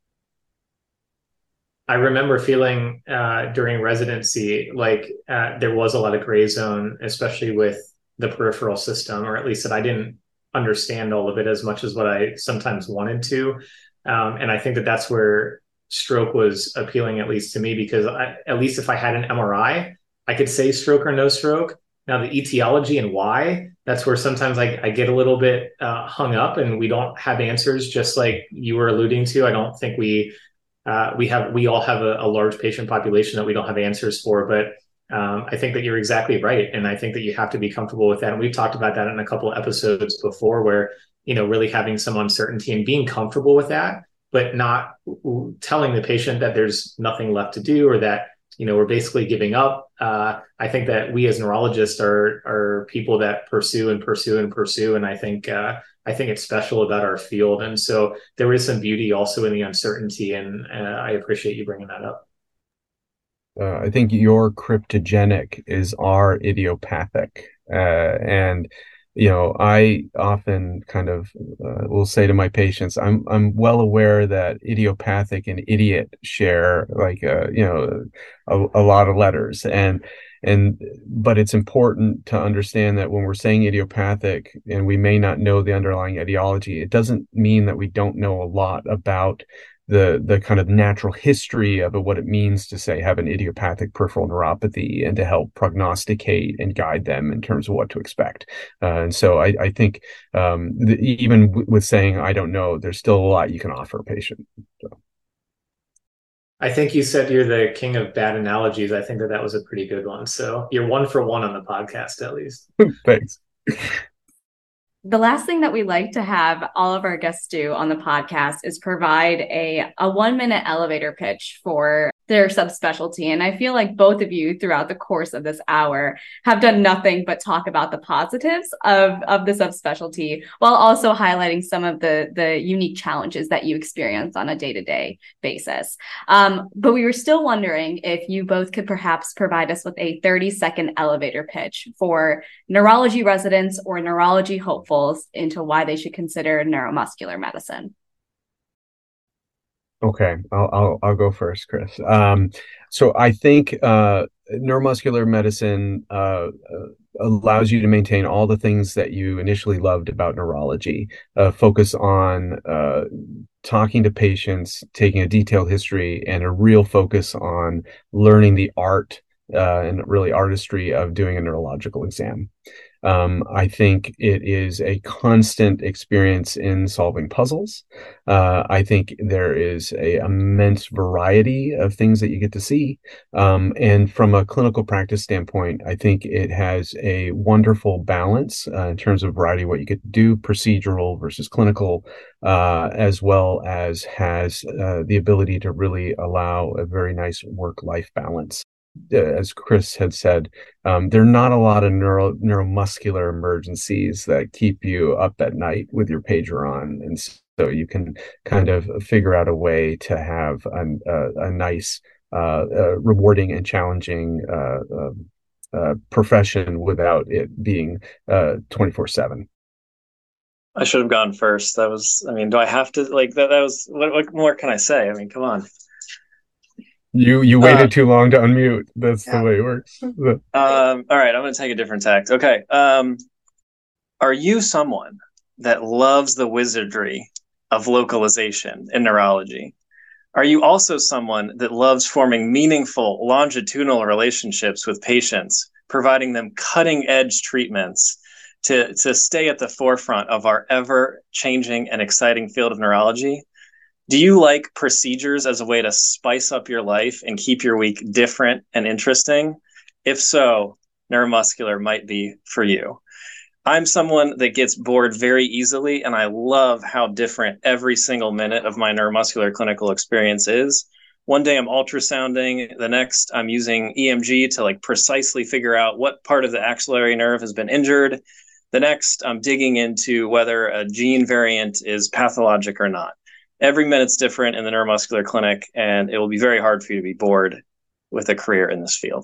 Speaker 4: I remember feeling uh, during residency like uh, there was a lot of gray zone, especially with the peripheral system, or at least that I didn't understand all of it as much as what I sometimes wanted to. Um, and I think that that's where stroke was appealing, at least to me, because I, at least if I had an M R I, I could say stroke or no stroke. Now, the etiology and why, that's where sometimes I, I get a little bit uh, hung up and we don't have answers, just like you were alluding to. I don't think we uh, we have we all have a, a large patient population that we don't have answers for, but um, I think that you're exactly right, and I think that you have to be comfortable with that. And we've talked about that in a couple of episodes before, where you know really having some uncertainty and being comfortable with that, but not telling the patient that there's nothing left to do or that you know we're basically giving up. Uh, I think that we as neurologists are are people that pursue and pursue and pursue, and I think. Uh, I think it's special about our field. And so there is some beauty also in the uncertainty. And uh, I appreciate you bringing that up.
Speaker 1: uh, I think your cryptogenic is our idiopathic. Uh, and, you know, I often kind of uh, will say to my patients, I'm I'm well aware that idiopathic and idiot share like, uh, you know, a, a lot of letters. And And but it's important to understand that when we're saying idiopathic and we may not know the underlying etiology, it doesn't mean that we don't know a lot about the the kind of natural history of it, what it means to say have an idiopathic peripheral neuropathy and to help prognosticate and guide them in terms of what to expect. Uh, and so I, I think um, the, even w- with saying I don't know, there's still a lot you can offer a patient. So.
Speaker 4: I think you said you're the king of bad analogies. I think that that was a pretty good one. So you're one for one on the podcast, at least.
Speaker 1: Thanks.
Speaker 2: The last thing that we like to have all of our guests do on the podcast is provide a, a one minute elevator pitch for their subspecialty. And I feel like both of you throughout the course of this hour have done nothing but talk about the positives of, of the subspecialty while also highlighting some of the, the unique challenges that you experience on a day-to-day basis. Um, but we were still wondering if you both could perhaps provide us with a thirty second elevator pitch for neurology residents or neurology hopefuls into why they should consider neuromuscular medicine.
Speaker 1: Okay, I'll I'll I'll go first, Chris. Um, so I think uh, neuromuscular medicine uh, uh, allows you to maintain all the things that you initially loved about neurology. Uh, focus on uh, talking to patients, taking a detailed history, and a real focus on learning the art uh, and really artistry of doing a neurological exam. Um, I think it is a constant experience in solving puzzles. Uh, I think there is a immense variety of things that you get to see. Um, and from a clinical practice standpoint, I think it has a wonderful balance uh, in terms of variety of what you get to do, procedural versus clinical, uh, as well as has uh, the ability to really allow a very nice work-life balance. As Chris had said, um, there are not a lot of neuro neuromuscular emergencies that keep you up at night with your pager on, and so you can kind of figure out a way to have a, a, a nice uh, uh, rewarding and challenging uh, uh, uh, profession without it being uh, twenty-four seven.
Speaker 3: I should have gone first. That was, I mean, do I have to like that? That was, what, what more can I say? I mean, come on.
Speaker 1: You you
Speaker 3: Uh,
Speaker 1: waited too long to unmute. That's
Speaker 3: yeah.
Speaker 1: the way it works.
Speaker 3: Um, all right, I'm going to take a different tact. Okay. Um, are you someone that loves the wizardry of localization in neurology? Are you also someone that loves forming meaningful longitudinal relationships with patients, providing them cutting edge treatments to, to stay at the forefront of our ever changing and exciting field of neurology? Do you like procedures as a way to spice up your life and keep your week different and interesting? If so, neuromuscular might be for you. I'm someone that gets bored very easily, and I love how different every single minute of my neuromuscular clinical experience is. One day I'm ultrasounding, the next I'm using E M G to like precisely figure out what part of the axillary nerve has been injured. The next I'm digging into whether a gene variant is pathologic or not. Every minute's different in the neuromuscular clinic, and it will be very hard for you to be bored with a career in this field.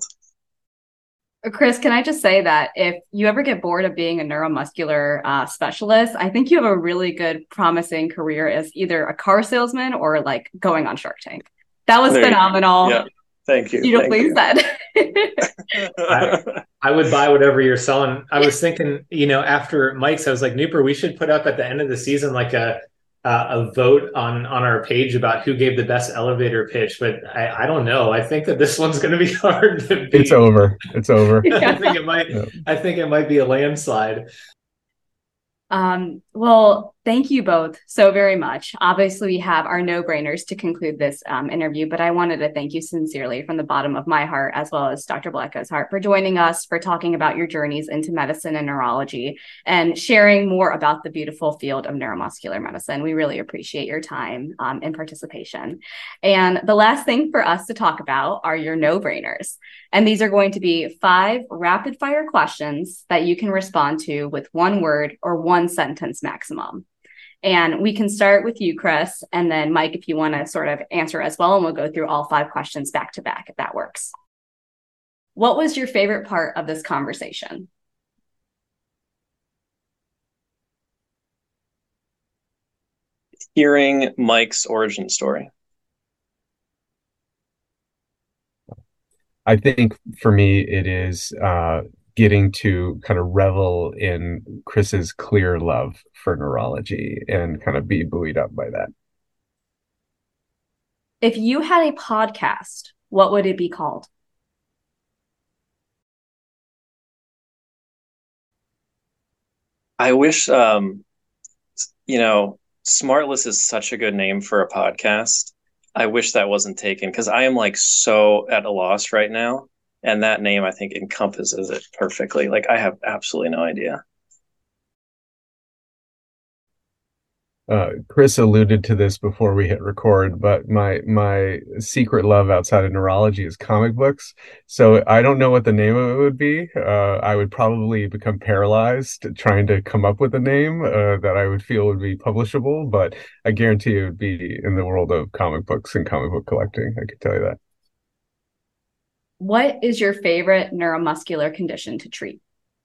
Speaker 2: Chris, can I just say that if you ever get bored of being a neuromuscular uh, specialist, I think you have a really good, promising career as either a car salesman or like going on Shark Tank. That was
Speaker 3: There
Speaker 2: phenomenal.
Speaker 3: Yeah, thank you.
Speaker 2: Beautifully
Speaker 3: thank
Speaker 2: said.
Speaker 3: you.
Speaker 4: I, I would buy whatever you're selling. I was thinking, you know, after Mike's, I was like, Nooper, we should put up at the end of the season like a uh, a vote on on our page about who gave the best elevator pitch. But I, I don't know. I think that this one's going to be hard to beat.
Speaker 1: It's over. It's over.
Speaker 2: Yeah.
Speaker 4: I think it might. Yeah. I think it might be a landslide.
Speaker 2: Um, well, thank you both so very much. Obviously, we have our no-brainers to conclude this um, interview, but I wanted to thank you sincerely from the bottom of my heart, as well as Doctor Blecka's heart, for joining us, for talking about your journeys into medicine and neurology, and sharing more about the beautiful field of neuromuscular medicine. We really appreciate your time um, and participation. And the last thing for us to talk about are your no-brainers. And these are going to be five rapid fire questions that you can respond to with one word or one sentence maximum. And we can start with you, Chris, and then Mike, if you want to sort of answer as well, and we'll go through all five questions back to back, if that works. What was your favorite part of this conversation?
Speaker 3: Hearing Mike's origin story.
Speaker 1: I think for me, it is uh, getting to kind of revel in Chris's clear love for neurology and kind of be buoyed up by that.
Speaker 2: If you had a podcast, what would it be called?
Speaker 3: I wish, um, you know, Smartless is such a good name for a podcast. I wish that wasn't taken, because I am like so at a loss right now. And that name, I think, encompasses it perfectly. Like, I have absolutely no idea.
Speaker 1: Uh, Chris alluded to this before we hit record, but my my secret love outside of neurology is comic books. So I don't know what the name of it would be. Uh, I would probably become paralyzed trying to come up with a name uh, that I would feel would be publishable, but I guarantee it would be in the world of comic books and comic book collecting. I could tell you that.
Speaker 2: What is your favorite neuromuscular condition to treat?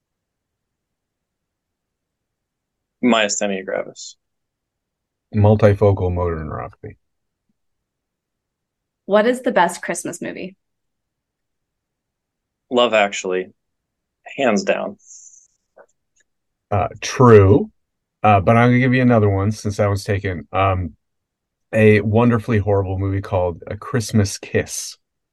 Speaker 3: Myasthenia gravis.
Speaker 1: Multifocal motor neuropathy.
Speaker 2: What is the best Christmas movie?
Speaker 3: Love Actually, hands down.
Speaker 1: Uh, true, uh, but I'm gonna give you another one since that was taken. Um, a wonderfully horrible movie called A Christmas Kiss.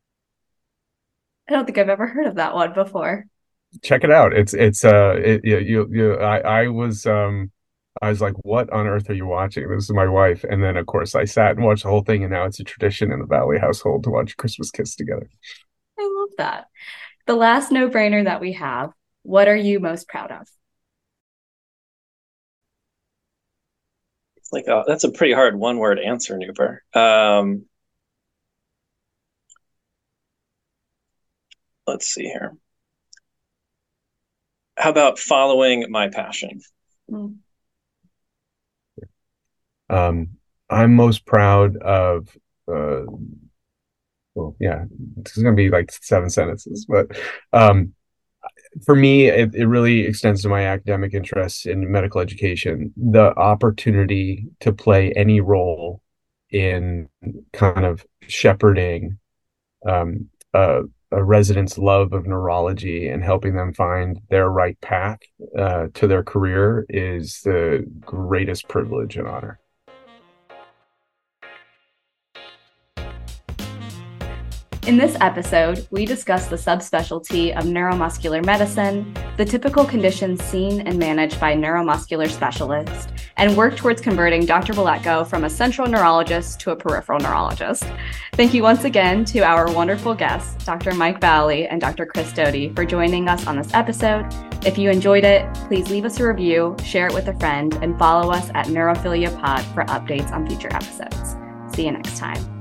Speaker 2: I don't think I've ever heard of that one before.
Speaker 1: Check it out. It's it's uh it, you you, you I I was um. I was like, what on earth are you watching? This is my wife. And then, of course, I sat and watched the whole thing. And now it's a tradition in the Valley household to watch Christmas Kiss together.
Speaker 2: I love that. The last no-brainer that we have, what are you most proud of?
Speaker 3: It's like, oh, that's a pretty hard one-word answer, Nooper. Um, let's see here. How about following my passion?
Speaker 2: Mm.
Speaker 1: Um, I'm most proud of uh, well, yeah, it's going to be like seven sentences, but um, for me, it, it really extends to my academic interests in medical education. The opportunity to play any role in kind of shepherding um, a, a resident's love of neurology and helping them find their right path uh, to their career is the greatest privilege and honor.
Speaker 2: In this episode, we discuss the subspecialty of neuromuscular medicine, the typical conditions seen and managed by neuromuscular specialists, and work towards converting Doctor Bulatko from a central neurologist to a peripheral neurologist. Thank you once again to our wonderful guests, Doctor Mike Bowley and Doctor Chris Doty, for joining us on this episode. If you enjoyed it, please leave us a review, share it with a friend, and follow us at Neurophilia Pod for updates on future episodes. See you next time.